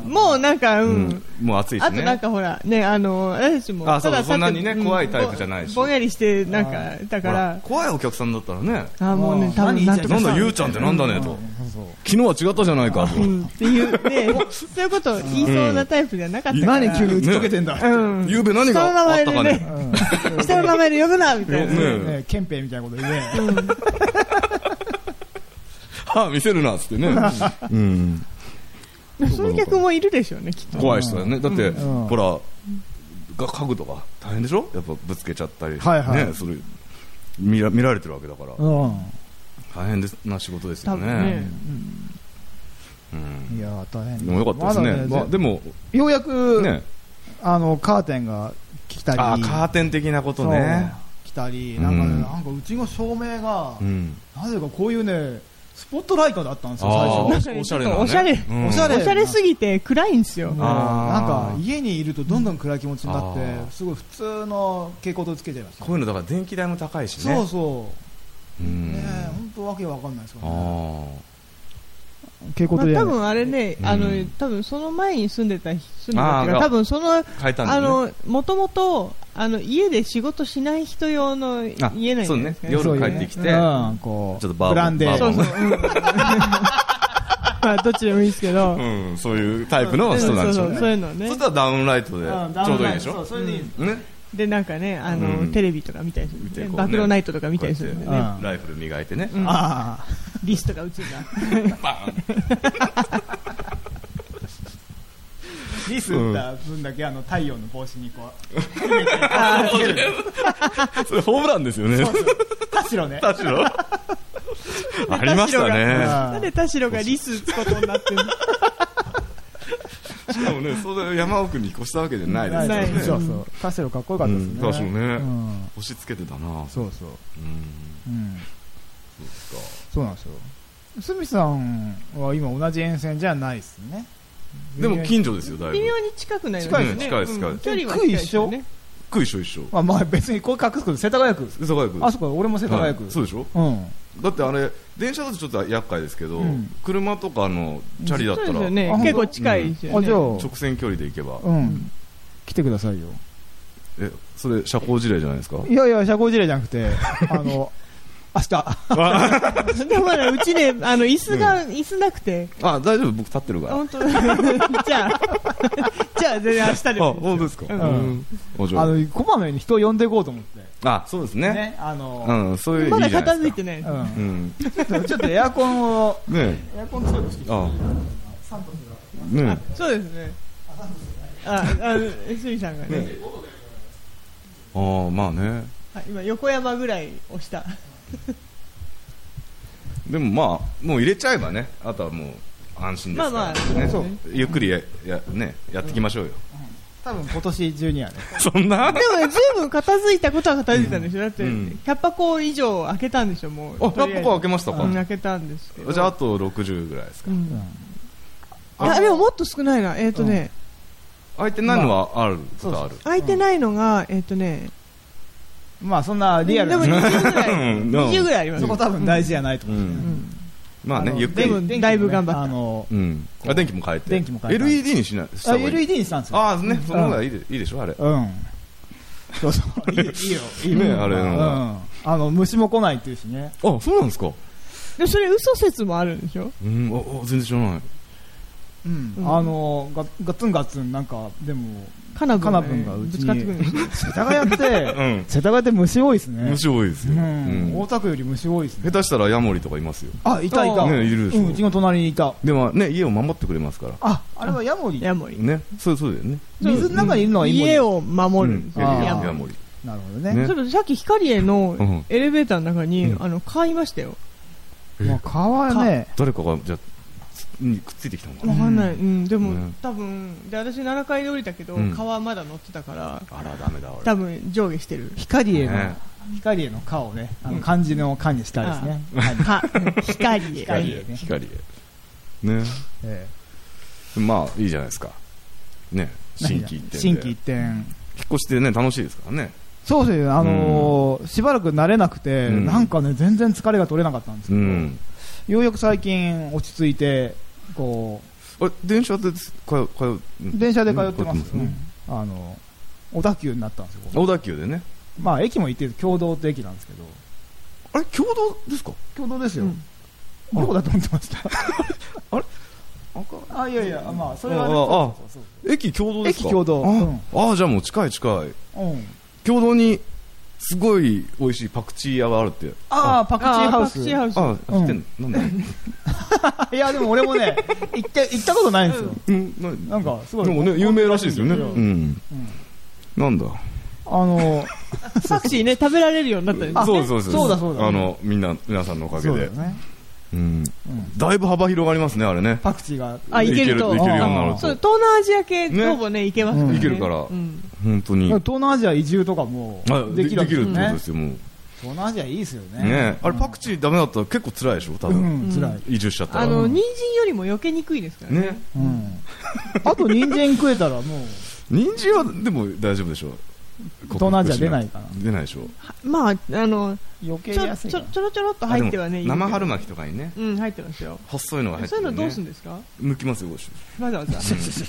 もうなんか、うんうん、 もう暑いしね。 あとなんかほらねあの私もあそうそうそんなにね怖いタイプじゃないし、 ぼんやりしてなんかだから怖いお客さんだったらね、 あもうね多分なんとかなんだゆうちゃんってなんだねと、昨日は違ったじゃないかと、 うんっていうねそういうことを言いそうなタイプじゃなかったから、 何急に打ち解けてんだ、 うん、 ゆうべ何があったかね、 下の名前で呼ぶなみたいなね、憲兵みたいなこと言うね、 歯見せるなっつってね、うん、 そういう客もいるでしょうねきっと。 怖い人だよね。だって、うん、ほら家具とか大変でしょ。やっぱぶつけちゃったり、はいはい、ねそれ 見ら、見られてるわけだから、うん、大変な仕事ですよね。ね、 うん、いや大変でもよかったですね。まだね、まあ、でもようやく、ね、あのカーテンが来たり、 あカーテン的なことね来たり、なんかね、うん、なんかうちの照明が、うん、なぜかこういうねスポットライトだったんですよ最初。 おしゃれな、ね、 おしゃれ、 うん、おしゃれ、 おしゃれすぎて暗いんですよ。 なんか家にいるとどんどん暗い気持ちになって、すごい普通の蛍光灯つけちゃいました、ね。 こういうのだから電気代も高いしね。 そうそう。うん、ねえ、本当わけわかんないですよね。蛍光灯で、 まあ、多分あれね、うん、あの多分その前に住んでた住んでたっていうか、多分その、ね、あのもともとあの家で仕事しない人用の家なんじゃないですかね。 夜帰ってきて、うん、こうちょっとバーブランデー、そうそう、うん、 まあどっちでもいいですけど、 うん、そういうタイプの人なんでしょうね。 そういうのね。 そしたらダウンライトでちょうどいいでしょ。そう、それでいいですね。 でなんかね、あの、うん、テレビとか見たりするんで、ね、暴露ナイトとか見たりするんでね、 うん、ライフル磨いてね、 うん、ああリストが撃つんだバーンリス撃った分だけあの太陽の帽子にこうあそれホームランですよね。そうそう、 田代ね、 田代ありましたね。 なんで田代がリス撃つことになってるの。 しかもね、それ山奥に越したわけじゃないですよね。 そうそう、田代かっこよかったですね。 田代ね、押し付けてたな。 そうそう。うん。そうか。そうなんですよ。鷲見さんは今同じ沿線じゃないですね。 でも近所ですよ、だいぶ。 微妙に近くないですね。近いです、近いです。 距離は近いですよね。 区一緒一緒。 まあまあ別にこれ隠すこと世田谷区。 世田谷区。 あ、そこ俺も世田谷区。 そうでしょ。うん。だってあれ電車だとちょっと厄介ですけど、うん、車とかのチャリだったら、 ね、結構近いですよね、うん、 直線距離で行けば、 うん、来てくださいよ。 え、それ社交辞令じゃないですか。 いやいや社交辞令じゃなくてあの明日でもまだうちね、あの椅子が、うん、椅子なくて。 あ、大丈夫、僕立ってるから。 本当じゃあじゃあ全然明日でも。 あ、本当ですか。うん。 うん、あのこまめに人を呼んでいこうと思って。 あ、そうですね。 ね、あのー、うん、そういうまだ片付いてない。 うん。うん、ちょっとエアコンをね、エアコン強くしてきて。あ、サントスが。ね。そうですね。あ、あ、エスビーさんがね。 ああ、まあね。 今横山ぐらい押した。 でもまあもう入れちゃえばね、あとはもう安心ですから、ね。まあまあ、そうゆっくり や, や, ね、やっていきましょうよ。 多分今年中にはね。 そんなでもね、ずいぶん片付いたことは片付いたんでしょ。だってひゃっぱこ以上開けたんでしょ。もうあ、ひゃっぱこ開けましたか。 開けたんですけど。 じゃああとろくじゅうぐらいですか。うん、 あ, あでももっと少ないな。えっ、ー、とね、 うん、開いてないのはあることある。 開いてないのがえっ、ー、とね。 まあそんなリアルな。 でもにじゅうぐらい、にじゅうぐらいあります。 そこ多分大事じゃないと思う。うんうん、 まあね、ゆっくり。 でもだいぶ頑張った。 あの、 うん、あ、電気も変えて。 電気も変えて。 エルイーディー にしない。 あ、エルイーディー にしたんですよ。 ああね、その方がいいで、いいでしょあれ。 うん。そうそう。いいよ、いいよ。 ね、あれの。 あの虫も来ないっていうしね。 あ、そうなんですか。 でそれ嘘説もあるんでしょ。 うん、あ、全然知らない。 うん、あのガガツンガツンなんかでもカナブンがうちに世田谷って、うん、世田谷って虫多いですね。 虫多いですよ、うんうん、大田区より虫多いですね。 下手したらヤモリとかいますよ。 あ、いたいた、 ね、いるでしょ、 うん、うちの隣にいた。 でもね、家を守ってくれますから。 あ、あれはヤモリ。 ヤモリね、そうそうだよね。 水の中にいるのはイモリ。 家を守るんですよ、 うん、ヤモリ。 なるほどね。 ね、ちょっとさっき光栄のエレベーターの中に、うん、あの蚊いましたよ。 まあ、蚊はね、 誰かがじゃにくっついてきたのかな。 わかんない、うん、でも、ね、多分で私ななかいで降りたけど、うん、蚊はまだ乗ってたから、 あらダメだ俺。 多分上下してる。 光への、ね、光への蚊をね、あの漢字の蚊にしたいですね。 蚊、光へ、 光へ、光へね。ええ、まあいいじゃないですか。ね、心機一転で。 心機一転。引っ越してね楽しいですからね。 そうですよ、あのーうん、しばらく慣れなくて、うん、なんかね全然疲れが取れなかったんですけど、うん、ようやく最近落ち着いてこう。あれ電車で通う電車で通ってます、ね、うん、あの小田急になったんですよ。 小田急でね。 まあ駅も行ってる共同って駅なんですけど。 あれ共同ですか。 共同ですよ、うん、どこだと思ってましたあれあ、いやいや、まあそれはね、 ああ、駅共同ですか。 駅共同。 あ、うん、あ、じゃあもう近い近い、うん、共同にすごい美味しいパクチー屋があるって。 ああ、パクチーハウス。 パクチーハウス。 あ、知ってんの、うん、なんだいやでも俺もね行って行ったことないんですよ、うん、なんかすごいでもね有名らしいですよね、うんうん、なんだあのパクチーね食べられるようになったんですね。 そうそうそうそうだそうだ、 あのみんな皆さんのおかげでそうだね、うんうん、 うん、だいぶ幅広がりますねあれね。 パクチーがあいけるといけるようになると。 そう東南アジア系ほぼねいけますね、 いけるから、うん、本当に東南アジア移住とかもできるできるってことですよ。もう東南アジアいいですよね。 ね、あれパクチーダメだったら結構辛いでしょ多分。 うん、辛い。 移住しちゃったら。 あの人参よりも避けにくいですからね。ね、 うん。あと人参食えたらもう。 人参はでも大丈夫でしょ。 東南アジア出ないかな。 出ないでしょ。 まああの余計安いちょちょろちょろっと入ってはね。 生春巻きとかにね。 うん入ってますよ。 細いのが入ってるね。 そういうのどうするんですか？ 剥きますよ。 わざわざ。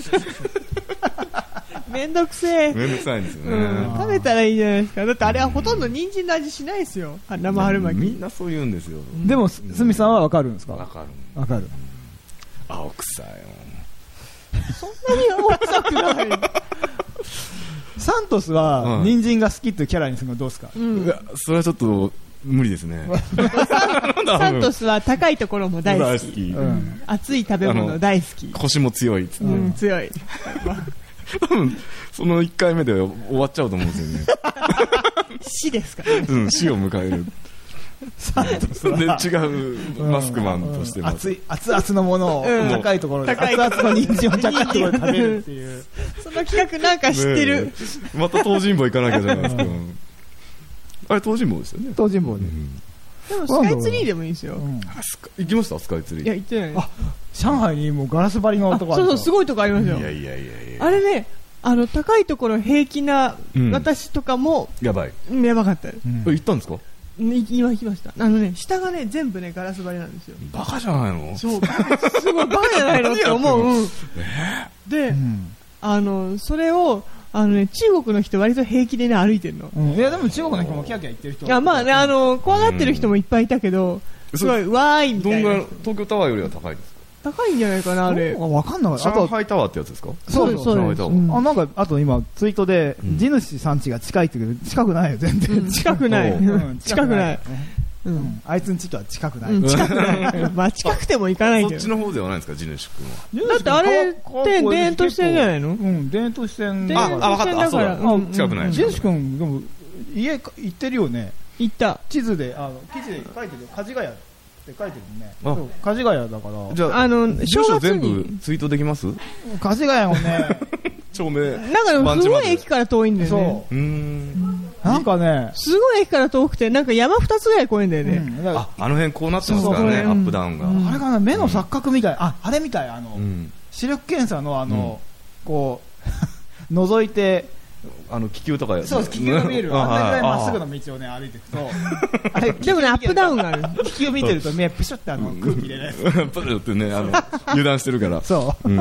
めんどくせえ。 めんどくさいんですよね、うん。 食べたらいいじゃないですか。だってあれはほとんど人参の味しないですよ。生春巻き。 みんなそう言うんですよ。 でもすみさんはわかるんですか？ わかる。 わかる。 青臭いよ。 そんなに青臭くない。 サントスは人参が好きっていうキャラにするのどうですか？ うん、いやそれはちょっと無理ですね。 サントスは高いところも大好き、うん、熱い食べ物大好き、 腰も強いっつって、 うん、強い。 多分そのいっかいめで終わっちゃうと思うんですよね。 死ですかね。 うん、死を迎える。サントスはで違うマスクマンとしてます、 うんうん、熱い熱々のものを高いところで、うん、熱々の人参を高いところで食べるっていうその企画なんか知ってる、ね、 また東尋坊行かなきゃじゃないですか。あれ東尋坊ですよね。 東尋坊で、 うん、でもスカイツリーでもいいですよ、うん、 行きましたスカイツリー。 いや行ってない。 あ上海にもうガラス張りのとこある。 そうそうすごいとこありますよ。 いやいやいやいやあれねあの高いところ平気な私とかも、 うん、やばいやばかったです、 うん、行ったんですか？ 今行きました。あのね下がね全部ねガラス張りなんですよ。 バカじゃないの？ そうすごいバカじゃないのって思う。うん、で、うん、あのそれをあのね中国の人割と平気でね歩いてるの、 うん、いやでも中国の人もキャーキャー言ってる人。 いやまあねあの怖がってる人もいっぱいいたけど、うん、すごいわーいみたいな。 どんな東京タワーよりは高いですか？ 高いんじゃないかなあれ。 わかんない。 上海タワーってやつですか？ そうですそうです。 うん、あなんかあと今ツイートで、うん、地主さん家が近いって言うけど近くないよ全然、 うん、近くない、うん、近くない。 うん、あいつん家とは近くない、 うん、近くないまあ近くても行かないけど。 そっちの方ではないですか地主君は。 だってあれって田園都市線じゃないの？ うん田園都市線ああ分かったあそうだ、うん、近くない。 地主君でも家行ってるよね。 行った地図であの記事で書いてるよ梶ヶ谷って書いてるもんね。梶ヶ谷だからじゃああの住所全部ツイートできます？ 梶ヶ谷もね町名なんかでもすごい駅から遠いんだよね。 そううんなんかねすごい駅から遠くてなんか山二つぐらい越えんだよね、うん、 ああの辺こうなってますからねアップダウンが、 うん、あれかな目の錯覚みたい、うん、ああれみたいあの、うん、視力検査のあの、うん、こう覗いてあの気球とかそう気球が見えるあんなぐらいまっすぐの道をね歩いていくとあれでもねアップダウンがある気球見てると目プシュってあの空気入れないプルってねあの油断してるからそう、うん、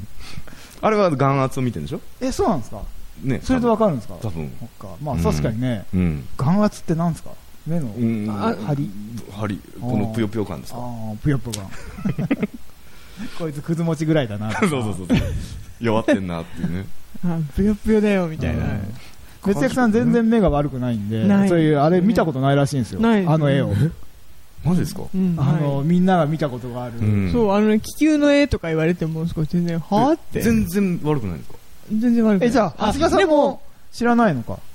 あれは眼圧を見てるんでしょ？ えそうなんですかね、 それでわかるんですか？ 多分まあ確かにね、うん、眼圧ってなんですか？目の張り張りこのぷよぷよ感ですか？ あぷよぷよ感こいつくず餅ぐらいだなそうそうそう弱ってんなっていうねあぷよぷよだよみたいな。 別役さん全然目が悪くないんでそういうあれ見たことないらしいんですよ、ね、あの絵をマジですか？ うん、あの、はい、みんなが見たことがある、うん、そうあの、ね、気球の絵とか言われても少し全然はぁって全然悪くないんですか？ 全然悪くない。 えじゃあ長谷川さんも知らないのか？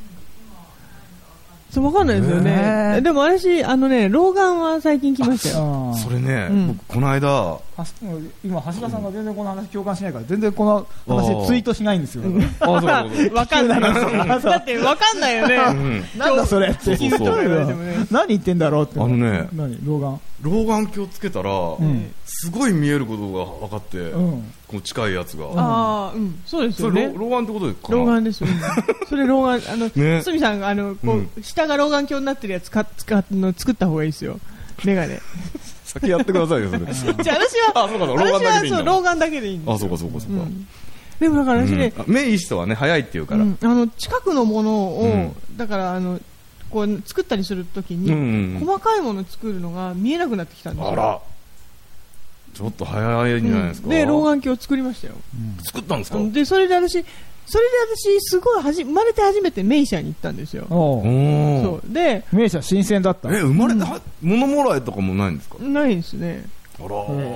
そうわかんないですよね。でも私あのね老眼は最近来ましたよ。 それね、うん、僕この間今長谷川さんが全然この話共感しないから全然この話ツイートしないんですよ。 わかんないだってわかんないよね、うん、 なんだそれってそうそうそう何言ってんだろうって。 あのね何老眼老眼鏡つけたら、うん、すごい見えることが分かって、うん、こう近いやつが、 うん、ああ、うん、そうですよね。 それ老眼ってことですか？ 老眼ですよ、ね、それ老眼あのね、すみさんがあのこう、うん、下が老眼鏡になってるやつか使っの作った方がいいですよ。メガネ先やってくださいよそれ。 じゃあ私はあそうかそう老眼だけでいいんだ。 老眼だけでいいんです。 あそうかそうかそうか、うん、 でもだから私ね、 うん、目いい人はね早いっていうから、うん、 あの近くのものを、うん、だからあのこう作ったりするときに、うんうん、細かいものを作るのが見えなくなってきたんですよ。 あらちょっと早いんじゃないですか、 うん、で老眼鏡を作りましたよ、 うん、作ったんですか？ でそれで私それで私すごいはじ生まれて初めてメイシャに行ったんですよ。おそうでメイシャ新鮮だった。 え生まれて、うん、物もらいとかもないんですか？ ないですね。 あら、 うん、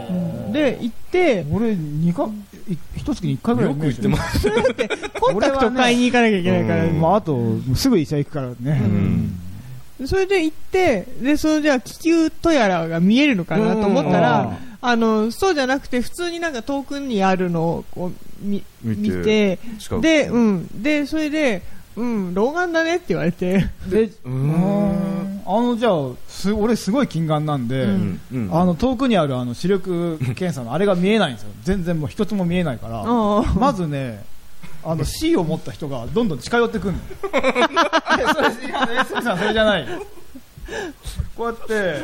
で行って俺にか一月にいっかいぐらいよく行ってます。 それだってコンタクト買いに行かなきゃいけないから、ね、 まあ、あとすぐ医者行くからね、うんうん、それで行ってでそれじゃあ気球とやらが見えるのかなと思ったら、あのそうじゃなくて普通になんか遠くにあるのをこう見見て、見てで、うん、でそれでうん、老眼だねって言われて。で、うーん。あの、じゃあ、す、俺すごい近眼なんで、うんうん、あの、遠くにあるあの視力検査のあれが見えないんですよ。全然もう一つも見えないから。まずね、あの C を持った人がどんどん近寄ってくるの。それ、いやね、それさんそれじゃない。こうやって、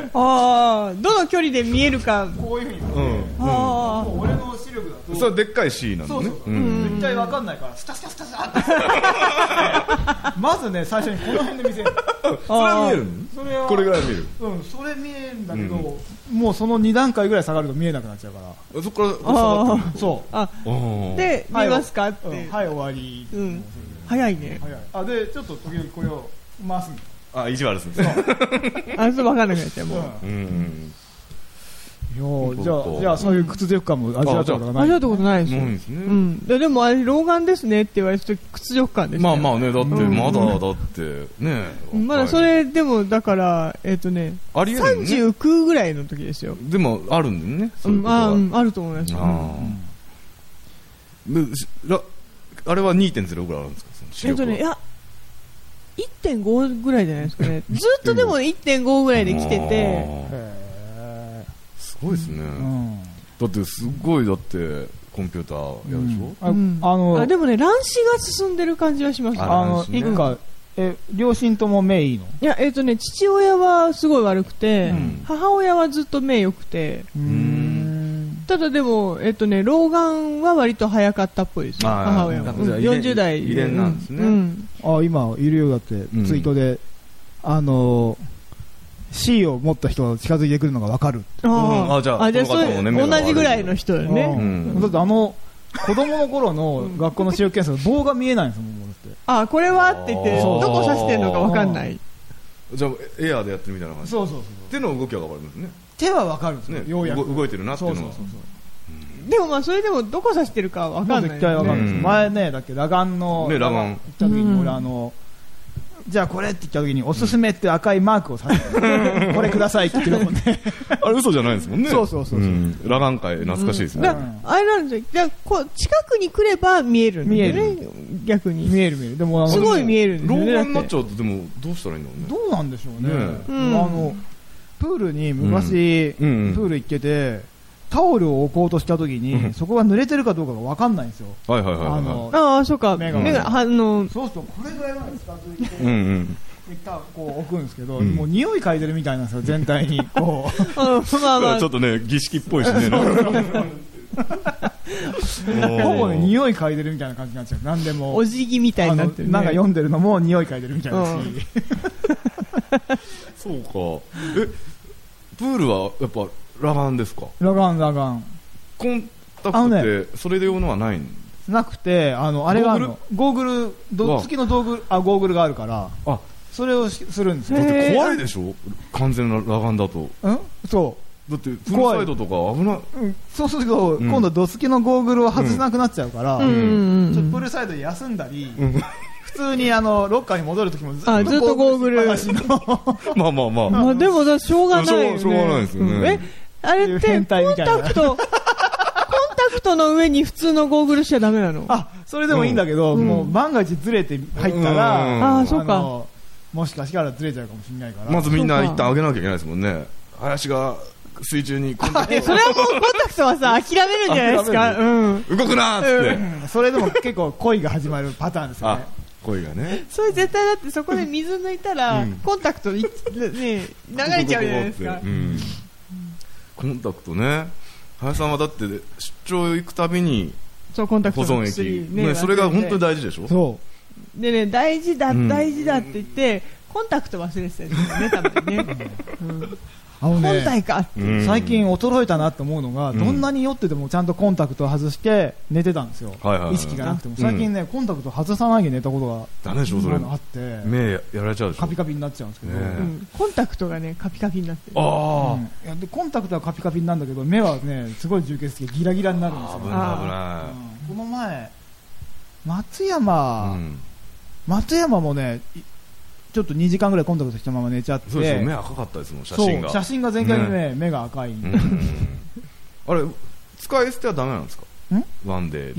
ああ、どの距離で見えるか、 こういうふうに、うん、ああ、俺の視力だと、 それでっかい C なんだね。そうそうそう、うん、 絶対わかんないから、スタスタスタスタってまずね、最初にこの辺で見せる。 それは見えるの？それはこれぐらい見える。 うん、それ見えるんだけど、うん、もうそのに段階ぐらい下がると見えなくなっちゃうから。 そこから下がってる。 そう。あ、 で、見ますかって。 はい、終わり。 うん。早いね。 早い。あ、で、ちょっと時々これを回すんだ。 あ、意地悪するんですね。あ、そう分かんなくなっちゃう、もう。うん。 いや、じゃあ、じゃあそういう屈辱感も味わったことがない。 味わったことないですよ。うん。でもあれ、老眼ですねって言われると屈辱感ですね。 まあまあね、だって、まだ、だって、ね。 まだそれ、でも、だから、えっとね、さんじゅうきゅうぐらいの時ですよ。 でも、あるんだよね。 ああ、あると思いますよ。あれは にてんゼロ ぐらいあるんですか？ えっとね、いや、いってんご ぐらいじゃないですかね。ずっとでも いってんご ぐらいで来てて。 すごいですね。うん、だってすごいだってコンピューターやるでしょ。 うん、あ, あのあでもね乱視が進んでる感じはします。 あの一家え両親とも目いいの？ いやえっ、ー、とね父親はすごい悪くて、うん、母親はずっと目良くて。うーんただでもえっ、ー、とね老眼は割と早かったっぽいですよ。母親は、うん、よんじゅう代遺伝なんですね。うん、 あ今いるよだってツイートで、うん、あのーC を持った人が近づいてくるのが分かる。 あ、うん、あじゃあ、あじゃあそれ同じぐらいの人よね。うん、 だってあの子供の頃の学校の視力検査の棒が見えないんですもん。だってあこれはって言ってどこ指してるのか分かんない。 じゃあエアーでやってるみたいな感じ。 そうそうそう。 手の動きは分かるんですね。 手は分かるんですね。 ようやく動いてるなっていうのは。 そうそうそうそう。でもまあそれでもどこ指してるか分かんない。 絶対分かるんです。うん、前ねだっけ裸眼のね裸眼行った時に俺あの。じゃあこれって言った時におすすめって赤いマークをさせてこれくださいって言ってるもんね。 あれ嘘じゃないですもんね。 そうそうそうそう、うん、 裸眼界懐かしいですね。 うん、あれなんですよ。じゃあこう近くに来れば見えるんですよね。見える逆に見える見える。でもすごい見えるんですよね。 老眼になっちゃうとでもどうしたらいいんだろうね。 どうなんでしょうね。ねうん、あのプールに昔、うん、プール行ってて。タオルを置こうとしたときに、うん、そこが濡れてるかどうかが分かんないんですよ。 はいはいはい、はい。あのああ、そうか。目が。目が、あの、 そうすると、これぐらいまで近づいて、うんうん。一旦こう置くんですけど、うん、もう匂い嗅いでるみたいなんですよ、全体に。こう。 まあまあ。ちょっとね、儀式っぽいしね。 ほぼね、匂い嗅いでるみたいな感じになっちゃう。なんでも。 お辞儀みたいになってる、ね。 なんか読んでるのも匂い嗅いでるみたいだし。うん、 そうか。え、プールはやっぱ、裸眼ですか？ 裸眼裸眼。 コンタクトってそれで用のはないんです？ なくてあのあれがあるのゴーグルどっつきの道具あゴーグルがあるからあそれをするんですよ。 だって怖いでしょ完全な裸眼だと。 うんそうだってプールサイドとか危ない、 うん、そうすると、うん、今度どつきのゴーグルを外せなくなっちゃうから、うん、ちょっとプールサイドで休んだり、うん、普通にあのロッカーに戻るときもずっとずっとゴーグルまあまあまあ、 まあ、でもだしょうがないよね。 しょうがないですよね、うん、えあれってコンタクトコンタクトの上に普通のゴーグルしちゃダメなの？ あそれでもいいんだけど、うん、もう万が一ずれて入ったら、うん、 ああそうかもしかしたらずれちゃうかもしれないからまずみんな一旦上げなきゃいけないですもんね。林が水中にコンタクトそれはもうコンタクトはさ諦めるんじゃないですか、うん、 動くなーっつって、 うん、それでも結構恋が始まるパターンですよね。 恋がねそれ絶対だってそこで水抜いたら、うん、コンタクト、ね、流れちゃうじゃないですか。うんコンタクトね。林さんはだって出張行くたびに保存液、ねね、それが本当に大事でしょ。 そうでね大事だ、うん、大事だって言ってコンタクト忘れてたんですよね多分ね、うんあのね、本体かって、うん、最近衰えたなって思うのが、うん、どんなに酔っててもちゃんとコンタクトを外して寝てたんですよ、はいはいはい、意識がなくても最近ね、うん、コンタクト外さないで寝たことがダメでしょそれあって目やられちゃうでしょ。 カピカピになっちゃうんですけど、ねうん、コンタクトがねカピカピになってる。 あ、 うん、いやでコンタクトはカピカピなんだけど目はねすごい充血してギラギラになるんですよ。 危ない危ない、うん、この前松山、うん、松山もねちょっとにじかんぐらいコンタクトしたまま寝ちゃって。 そうですよ目赤かったですもん写真が。 写真が全開にね、ね目が赤いんで、うん、 あれ使い捨てはダメなんですか？んワンデー。 いや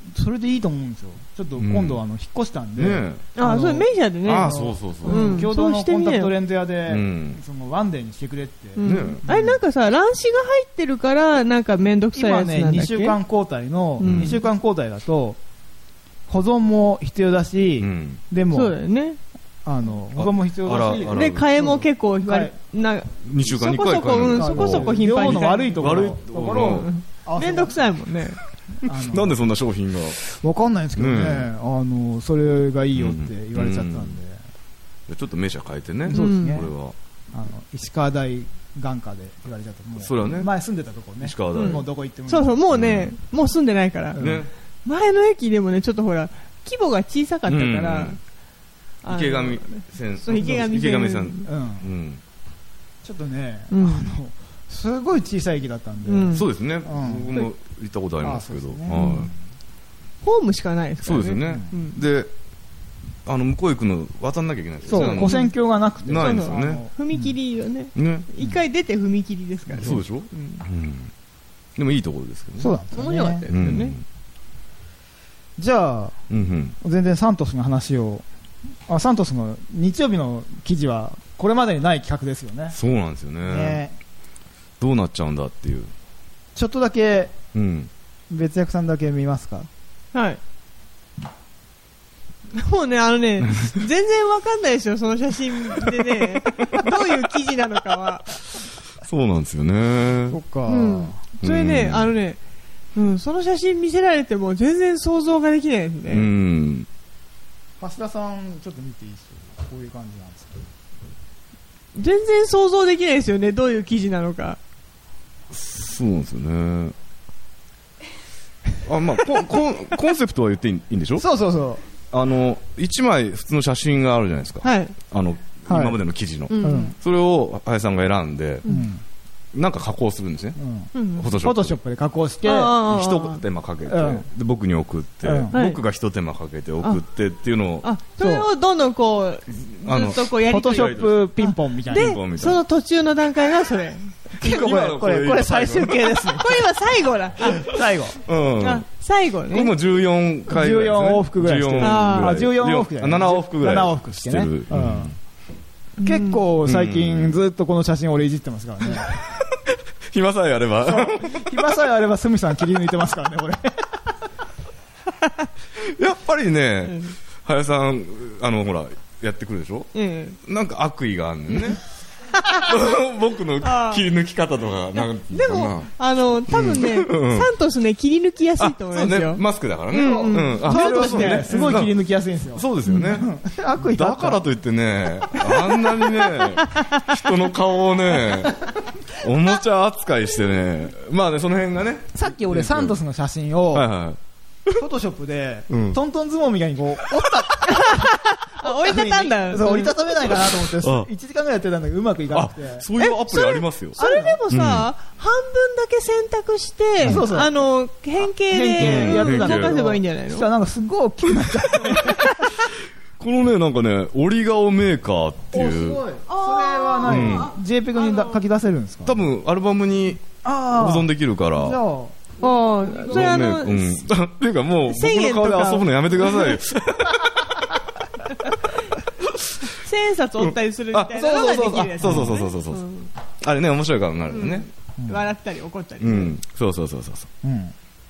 それでいいと思うんですよ。ちょっと今度あの引っ越したんで、 ね、あ、それメジャーでね、 あ、そうそうそう、 うん、共同のコンタクトレンズ屋で、うん、そのワンデーにしてくれって、 うんね、あれなんかさ卵子が入ってるからなんか面倒くさいやつなんだっけ。 今ねにしゅうかん交代の、うん、にしゅうかん交代だと保存も必要だし、うん、でもそうだよね、 あの保存も必要だし、 で替えも結構なにしゅうかんにいっかい変える、うん、そこそこ頻繁に量の悪いところを面倒くさいもんね。 なんでそんな商品がわかんないんですけどね、ね、あのそれがいいよって言われちゃったんで、 うん、ちょっと名車変えてね、 そうですね、 これはあの石川大眼科で言われちゃった。もうそれはね、 前住んでたところね、 石川大、 うん、もうどこ行ってもそうそう、もうね、うん、もう住んでないから、 ね、 前の駅でもねちょっとほら規模が小さかったから、 うん、池上線、 そう池上線、 池上線、うんうん、ちょっとね、 うん、あのすごい小さい駅だったんで、 うん、そうですね、うん、僕も行ったことありますけど、ね、はい、 ホームしかないですからね。 そうですよね、うん、であの向こう行くの渡んなきゃいけないですよね。そう、跨線橋がなくてないんですよね。 踏切よね、 うん、 一回出て踏切ですからね。 そうでしょ、うんうん、でもいいところですけどね。 そうなんですね、 面白かったですよね、うん、 じゃあ、うんうん、全然サントスの話を、あ、サントスの日曜日の記事はこれまでにない企画ですよね。 そうなんですよ ね, ねどうなっちゃうんだっていう。 ちょっとだけ、うん、別役さんだけ見ますか。 はい。もうね、あのね、全然わかんないですよ、その写真でね、どういう記事なのかは。 そうなんですよね。 そっか、 うん、それね、うん、あのね、うん、その写真見せられても全然想像ができないですね。うん。 橋田さん、ちょっと見ていいですか。こういう感じなんですか。 全然想像できないですよね、どういう記事なのか。 そうなんですよね。あ、まあ、コ, コ, コンセプトは言っていいんでしょ。 そうそうそう。 あのいちまい普通の写真があるじゃないですか、 はい、 あの今までの記事の、はい、それを林さんが選んで、うん、なんか加工するんですね、 うん、フォトショップ、フォトショップで加工して一手間かけて、うん、で僕に送って、うん、僕が一手間かけて送ってっていうのを、 あ、それをどんどんこうずっとこうやり取り、 フォトショップピンポンみたいな。 でその途中の段階がそれ結構これこれこれ最終形ですね。 これは最後だ。 最後。 うん。 あ、最後ね。 これもじゅうよんかいぐらいですね。じゅうよん往復ぐらいしてる。あ、じゅうよん往復だよね。 なな往復ぐらい。 なな往復してね。うん。結構最近ずっとこの写真俺いじってますからね。 暇さえあれば。 暇さえあればスミさん切り抜いてますからね、これ。 やっぱりね、林さんあのほらやってくるでしょ。なんか悪意があるんだよね。僕の切り抜き方とかなんかでもあの多分ね、うん、サントスね切り抜きやすいと思いますよ、 ね、マスクだからね、 うんうんうん、 サントスねすごい切り抜きやすいんですよ。 そうですよね、 うん、悪意だからといってねあんなにね人の顔をねおもちゃ扱いしてね、まあねその辺がね、 さっき俺サントスの写真を、はいはい、フォトショップで、うん、トントン相撲みたいにこう折った折りたたんだ。 そう折りたためないかなと思っていちじかんぐらいやってたんだけどうまくいかなくて。 そういうアプリありますよ。 それでもさ、うん、半分だけ選択して、そうそう、あの変形で動かせばいいんじゃないの。 そしたらなんかすごい大きくなっちゃってこのねなんかね折り顔メーカーっていう、 すごい、それは何、うん、ジェイペグ に書き出せるんですか。 多分アルバムに保存できるから。 じゃあああ、それあの、うん、 っていうかもう僕の顔で遊ぶのやめてください。 千円札折ったりするみたいなのができるやつ。 そうそうそうそうそうそう、うん、あれね面白い顔になるよね、 うん、笑ったり怒ったり、 うん、そうそうそうそうそう、うん、だ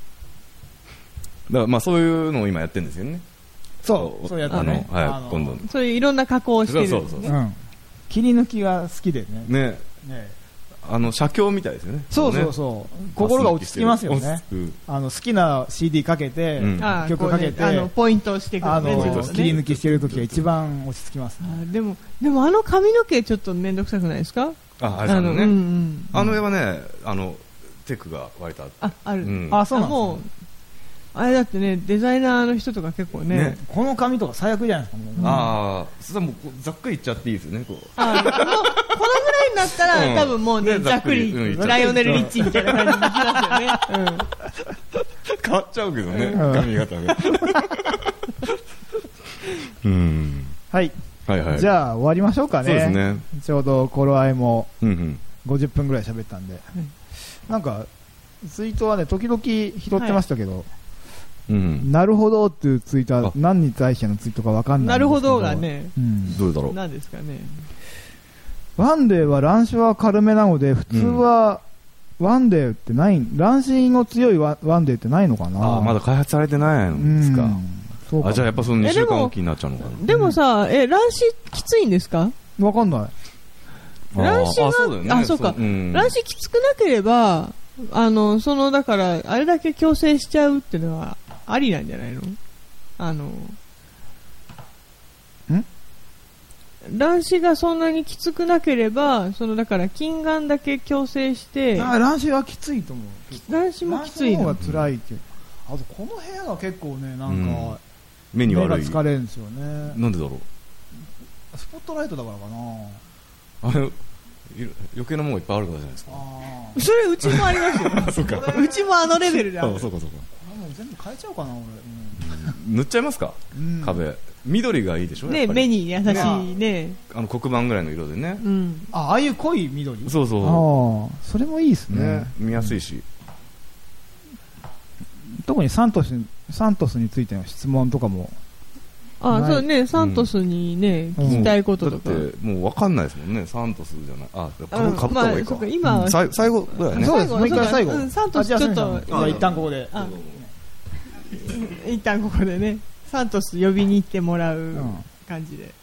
からまあそういうのを今やってるんですよね。 そうそうやったね、 はい、今度そういういろんな加工をしてる、 そうそうそう、 うん、切り抜きが好きでねねね、あの写経みたいですよね。 そうそうそう、心が落ち着きますよね。あの好きな シーディー かけて、うん、曲かけて、 あのポイントをしてくる、ね、 あの切り抜きしてるときが一番落ち着きます、ね。 あでもでもあの髪の毛ちょっと面倒くさくないですか。 ああれさんのね、うんうん、あの絵はねあのテクが割とあって、 あある、うん、 あそうなんですね。もうあれだってねデザイナーの人とか結構 ね, ねこの髪とか最悪じゃないですか。もう、うん、 ああそしたらもうざっくりいっちゃっていいですよね。こうあもうこのぐらいになったら、うん、多分もうねざっくり、うん、ライオネル・リッチみたいな感じにできますよね、うん、 変わっちゃうけどね、うん、髪型がうんはい、 はいはい、 じゃあ終わりましょうかね。 そうですね、 ちょうど頃合いもごじゅっぷんぐらい喋ったんで、うんうん、なんかツイートはね時々拾ってましたけど、はい、 うん、なるほどっていうツイートは何に対してのツイートか分かんないんですけど、なるほどがね、 うん、どうだろう、 何ですかね。 ワンデーは乱視は軽めなので普通はワンデーってない、うん、乱視の強いワンデーってないのかな。 あ、まだ開発されてないんですか、うん、そうか。あ、じゃあやっぱそのにしゅうかんおきになっちゃうのかな。 でもさ、え、乱視きついんですか。 分かんない。 乱視が、あ、そうだよね、あ、そうか、うん、乱視きつくなければ、あの、その、だから、あれだけ矯正しちゃうっていうのは、ありなんじゃないの。あの、 ん乱視がそんなにきつくなければ、その、だから、近眼だけ矯正して、 あ、乱視はきついと思う。 乱視もきついの。 乱視の方が辛いけど、あと、この部屋が結構ね、なんか、うん、 目に悪い。 目が疲れるんですよね。 なんでだろう。スポットライトだからかな。あれ、余計なものがいっぱいあるからじゃないですか。 あ、それうちもありますよ。 そうか。 うちもあのレベルである。 あ、そうかそうか。 もう全部変えちゃおうかな俺。 うん、塗っちゃいますか、うん、壁。緑がいいでしょ。 ね、目に優しいね。 あの黒板ぐらいの色でね。 うん、 あ、ああいう濃い緑。 そうそう。 ああ、それもいいですね。ね、 見やすいし。 特にサントスサントスについての質問とかも。 あ、そうね、サントスにね、うん、聞きたいこととか。 だってもう分かんないですもんね、サントスじゃない。あ、株買った方がいいか。 まあ、今は最最後ぐらいね。 そうです。もう一回最後。 うん、サントスちょっと、 一旦ここで。 一旦ここでね、サントス呼びに行ってもらう感じで。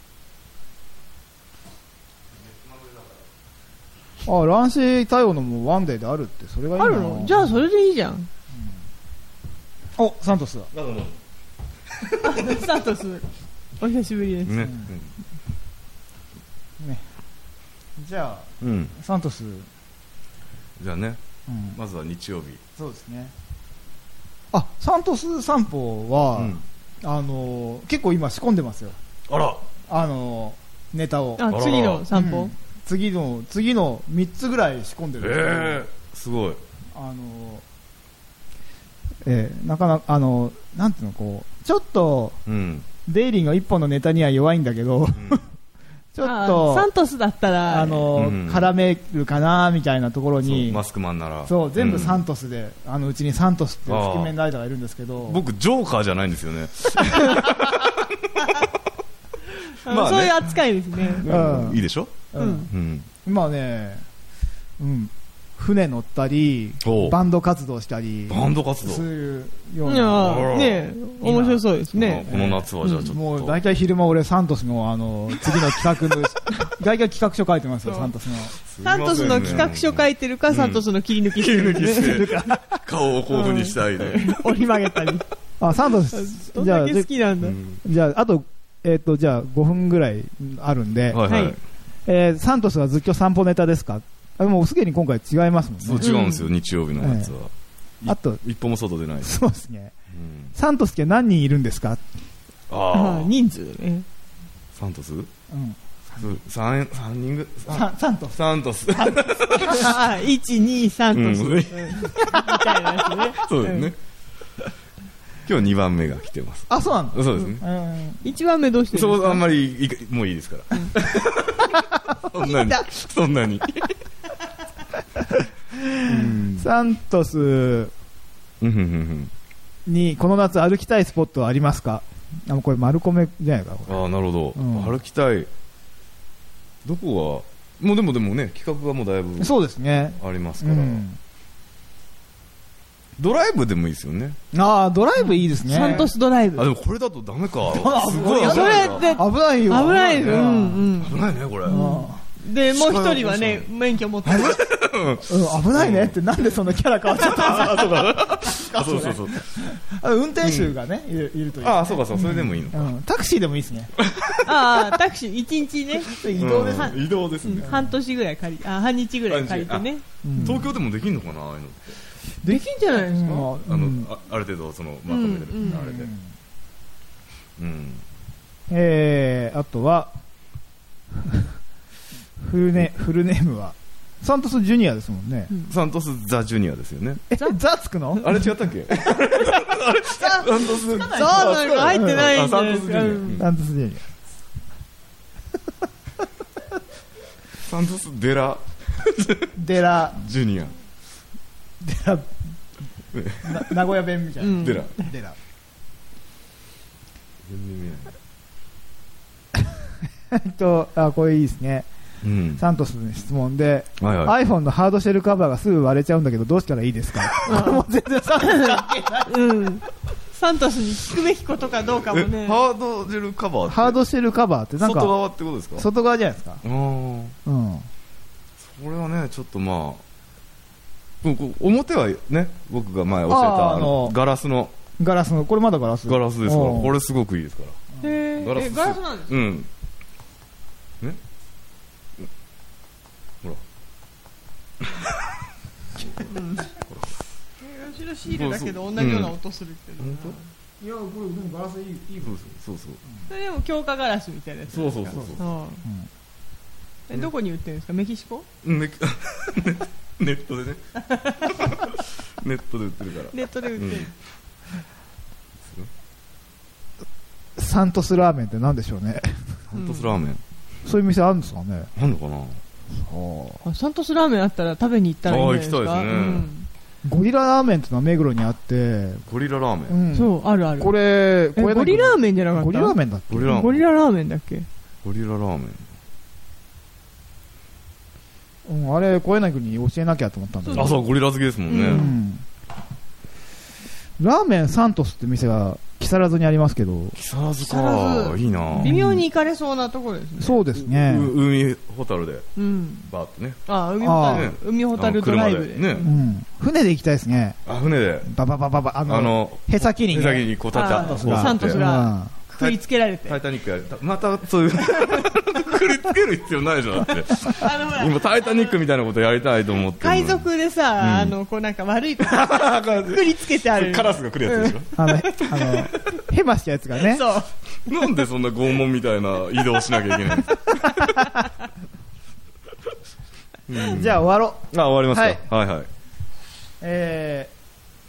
うん、あ、乱視対応のもワンデーであるって、それがいいな。 あるの？じゃあそれでいいじゃん。うん、 お、サントスだ。 サントス、お久しぶりです。ね。 うん、ね。じゃあ、うん、サントス。 じゃあね、うん、まずは日曜日。 そうですね。あ、サントス散歩は、うん、あのー、結構今仕込んでますよ。 あら。 あのー、ネタを。 あ、次の散歩、うん、 次の次のみっつぐらい仕込んでるんですけど。 えー、すごい。 あのー、えー、なかなかあのー、なんていうの、こうちょっと、うん、デイリーの一本のネタには弱いんだけど、うん、ちょっとサントスだったらあの、うん、絡めるかなみたいなところに、 マスクマンならそう全部サントスで、うん、あのうちにサントスっていう覆面ライダーがいるんですけど、 僕ジョーカーじゃないんですよね。 まあね、そういう扱いですね。 うん、いいでしょ。 うんうん、今ね、うん、船乗ったりバンド活動したり、 バンド活動そういうようなね、面白そうですね。 この夏はじゃあちょっと、 もう大体昼間俺サントスのあの次の企画の大体企画書書いてますよ。サントスのサントスの企画書書いてるか、サントスの切り抜きしてるか、 顔をこういうふうにしたいで折り曲げたり。 あ、サントスどんだけ好きなんだ。 じゃああとえっとじゃあごふんぐらいあるんで、えサントスはずっと散歩ネタですか。あ、もうすでに今回違いますもんね。 そう違うんですよ、うん、日曜日のやつは、 えー、あと一歩も外出ない。 そうですね、うん、サントスって何人いるんですか。 ああ、人数ね。 サントス、うん、 三三人ぐサントスサントスあ、一二三トス、うん、みたいなやつね。 そうですね、うん、今日にばんめが来てます。 あ、そうなんだ。 そうですね、 うん、いちばんめどうしてるんですか。 そう、あんまりいもういいですから、うん、そんなにそんなにサントスにこの夏歩きたいスポットはありますか。あ、もうこれ丸米じゃないか。 ああ、なるほど、うん、歩きたいどこはもうでもでもね、企画がもうだいぶそうですねありますから、うん、ドライブでもいいですよね。 ああ、ドライブいいですね。 サントスドライブ。 あ、でもこれだとダメか。 すごい危ない。それって危ないよ。 危ないよ。うんうん。 危ないねこれ。 でもう一人はね、免許持ってる。 うん、危ないねってなんでそのキャラ変わっちゃったんですか。そうそうそう。運転手がねいるいるという。 ああ、そうかそう、それでもいいの。 タクシーでもいいですね。 ああ、タクシー一日ね、 移動です。 移動ですね。 半年ぐらい借り、あ、半日ぐらい借りてね。 東京でもできんのかな、ああいうのって。 できんじゃないですか。あのある程度そのまとめてるあれで。うん。 えー、あとは。フルネ、フルネームはサントスジュニアですもんね、うん、 サントスザジュニアですよね。 え、ザつくの。 あれ違ったっけ。あれサントスザなんか入ってないんですよ。 サントスジュニア、 サントスジュニアサントスデラデラジュニアデラ名古屋弁みたいな、うん、 デラデラ全然見えっとあこれいいですね、うん、サントスの質問で、はいはい、iPhone のハードシェルカバーがすぐ割れちゃうんだけどどうしたらいいですかもう全然サントス関係ない、うん、 サントスに聞くべきことかどうかもね。 ハードシェルカバーってハードシェルカバーってなんか外側ってことですか？ 外側じゃないですか。 あ、うん、それはねちょっとまあ表はね僕が前教えたあのガラスのガラスのこれまだガラスガラスですからこれすごくいいですから。 へー、ガラス、えガラスなんですか？ うんねほらうん後ろシールだけど同じような音するけど、うん、 いやこれでもガラスいいいいそうそうそう、 それでも強化ガラスみたいなやつそうそうそうそう、 うんえどこに売ってるんですか？メキシコ？ ネネットでねネットで売ってるからネットで売ってる、 うん、サントスラーメンって何でしょうね。 サントスラーメン、 うん、そういう店あるんですかね。 あるのかな。 あサントスラーメンあったら食べに行ったらいいんじゃないですか。 あ行きたいですね、うんゴリララーメンってのは目黒にあって。 ゴリララーメン、 うん、そうあるある。 これこれゴリラーメンじゃなかった？ ゴリラーメンだっけ？ ゴリラ、ゴリララーメンだっけ？ ゴリララーメン、 うん、あれ小柳君に教えなきゃと思ったんだけど。 あそうゴリラ好きですもんね、うん、 ラーメンサントスって店が木更津にありますけど。 木更津かいいな。 微妙に行かれそうなところですね。 そうですね。 海ホタルで、うん、バーってね。 あ海ホタル、海ホタルドライブで、 ねうん、船で行きたいですね。 あ船でバババババあの、あのへさきに、ね、 へさきにこう立ってサントスがくくりつけられてタイタニックやるまたそういうくくりつける必要ないじゃんってあの今タイタニックみたいなことやりたいと思って海賊でさ、うん、あのこうなんか悪いことくくりつけてあるカラスが来るやつでしょ、 うん、あのあのヘマしたやつがね。 そうなんでそんな拷問みたいな移動しなきゃいけないんですかうん、じゃあ終わろう。あ終わりますか、はい、はいはいえー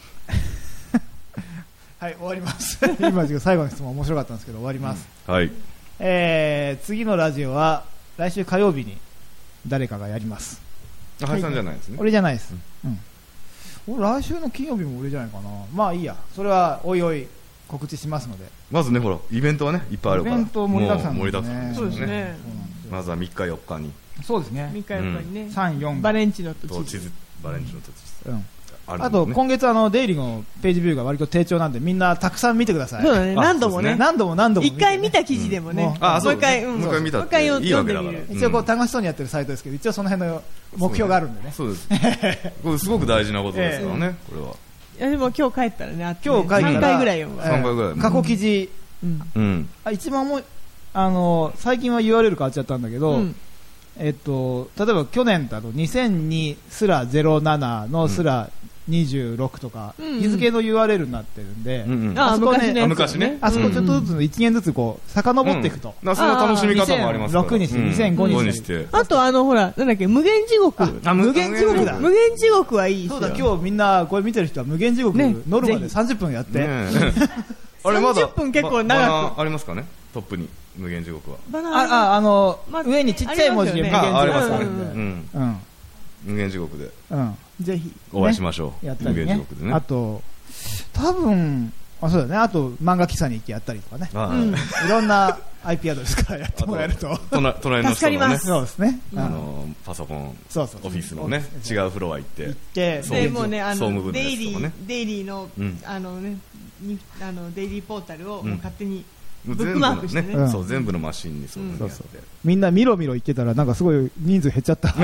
はい終わります今最後の質問面白かったんですけど終わります、 うん、はい、 えー、次のラジオは来週火曜日に誰かがやります。 あ林さんじゃないですね。 俺じゃないです、うんうん、俺来週の金曜日も俺じゃないかな。まあいいやそれはおいおい告知しますので。 まずねほらイベントはねいっぱいあるからイベント盛りだくさんですね。 盛りだくさんですね。 そうですね。 まずはみっかよっかにそうですねみっかよっかにね、うん、 さん、よんバレンチノと地図バレンチノと地図、 うんあ, ね、あと今月あのデイリーのページビューが割と低調なんでみんなたくさん見てください。 そうだね何度もね何度も何度も一回見た記事でもね、うん、もう一回、うん、 もう一回見たっていいわけだから。 一応こう楽しそうにやってるサイトですけど一応その辺の目標があるんでね。 そうですこれすごく大事なことですからね、えー、これは。 いやでも今日帰ったらねあって今日帰ったらさんかいぐらい読む、 えー、さんかいぐらい過去記事、 うんうん、 あ一番もあの最近は ユーアールエル 変わっちゃったんだけど、うんえっと、例えば去年だとにせんにすらゼロななのすらにじゅうろくとか、うん、日付の ユーアールエル になってるんで、 うんうん、あそこねあ昔ねあそこちょっとずついちねんずつこう遡っていくと、 うん、その楽しみ方もありますからにせんろくにして、うん、にせんごにして、 あとあのほらなんだっけ無限地獄あ無限地獄だ無限地獄はいいですよ。 そうだ今日みんなこれ見てる人は無限地獄、ね、ノルマでさんじゅっぷんやって、ね、 あれまださんじゅっぷん結構長くありますかねトップに無限地獄はあああの、ま、上にちっちゃい文字で無限地獄ありますね、うんうん、無限地獄で、 うん、ぜひ、ね、 お会いしましょう。 やったりね、 無限地獄でね。 あと多分あそうだねあと漫画喫茶に行きやったりとかね、うん、いろんな アイピー アドレスからやってもらえると隣の人のねそうですね、 あのパソコンそうそうオフィスのね違うフロア行って行ってでもうねあのデイリーデイリーの、うん、あのねあのデイリーポータルをもう勝手に、ブックマークしてね、 うん、そう全部のマシンにそう、うん、 そうそうみんなミロミロ言ってたらなんかすごい人数減っちゃった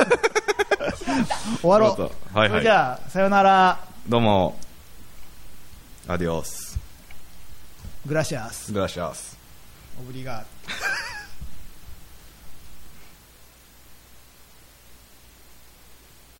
終わろう、はいはい、じゃあさよならどうもアディオスグラシアスグラシアスオブリガー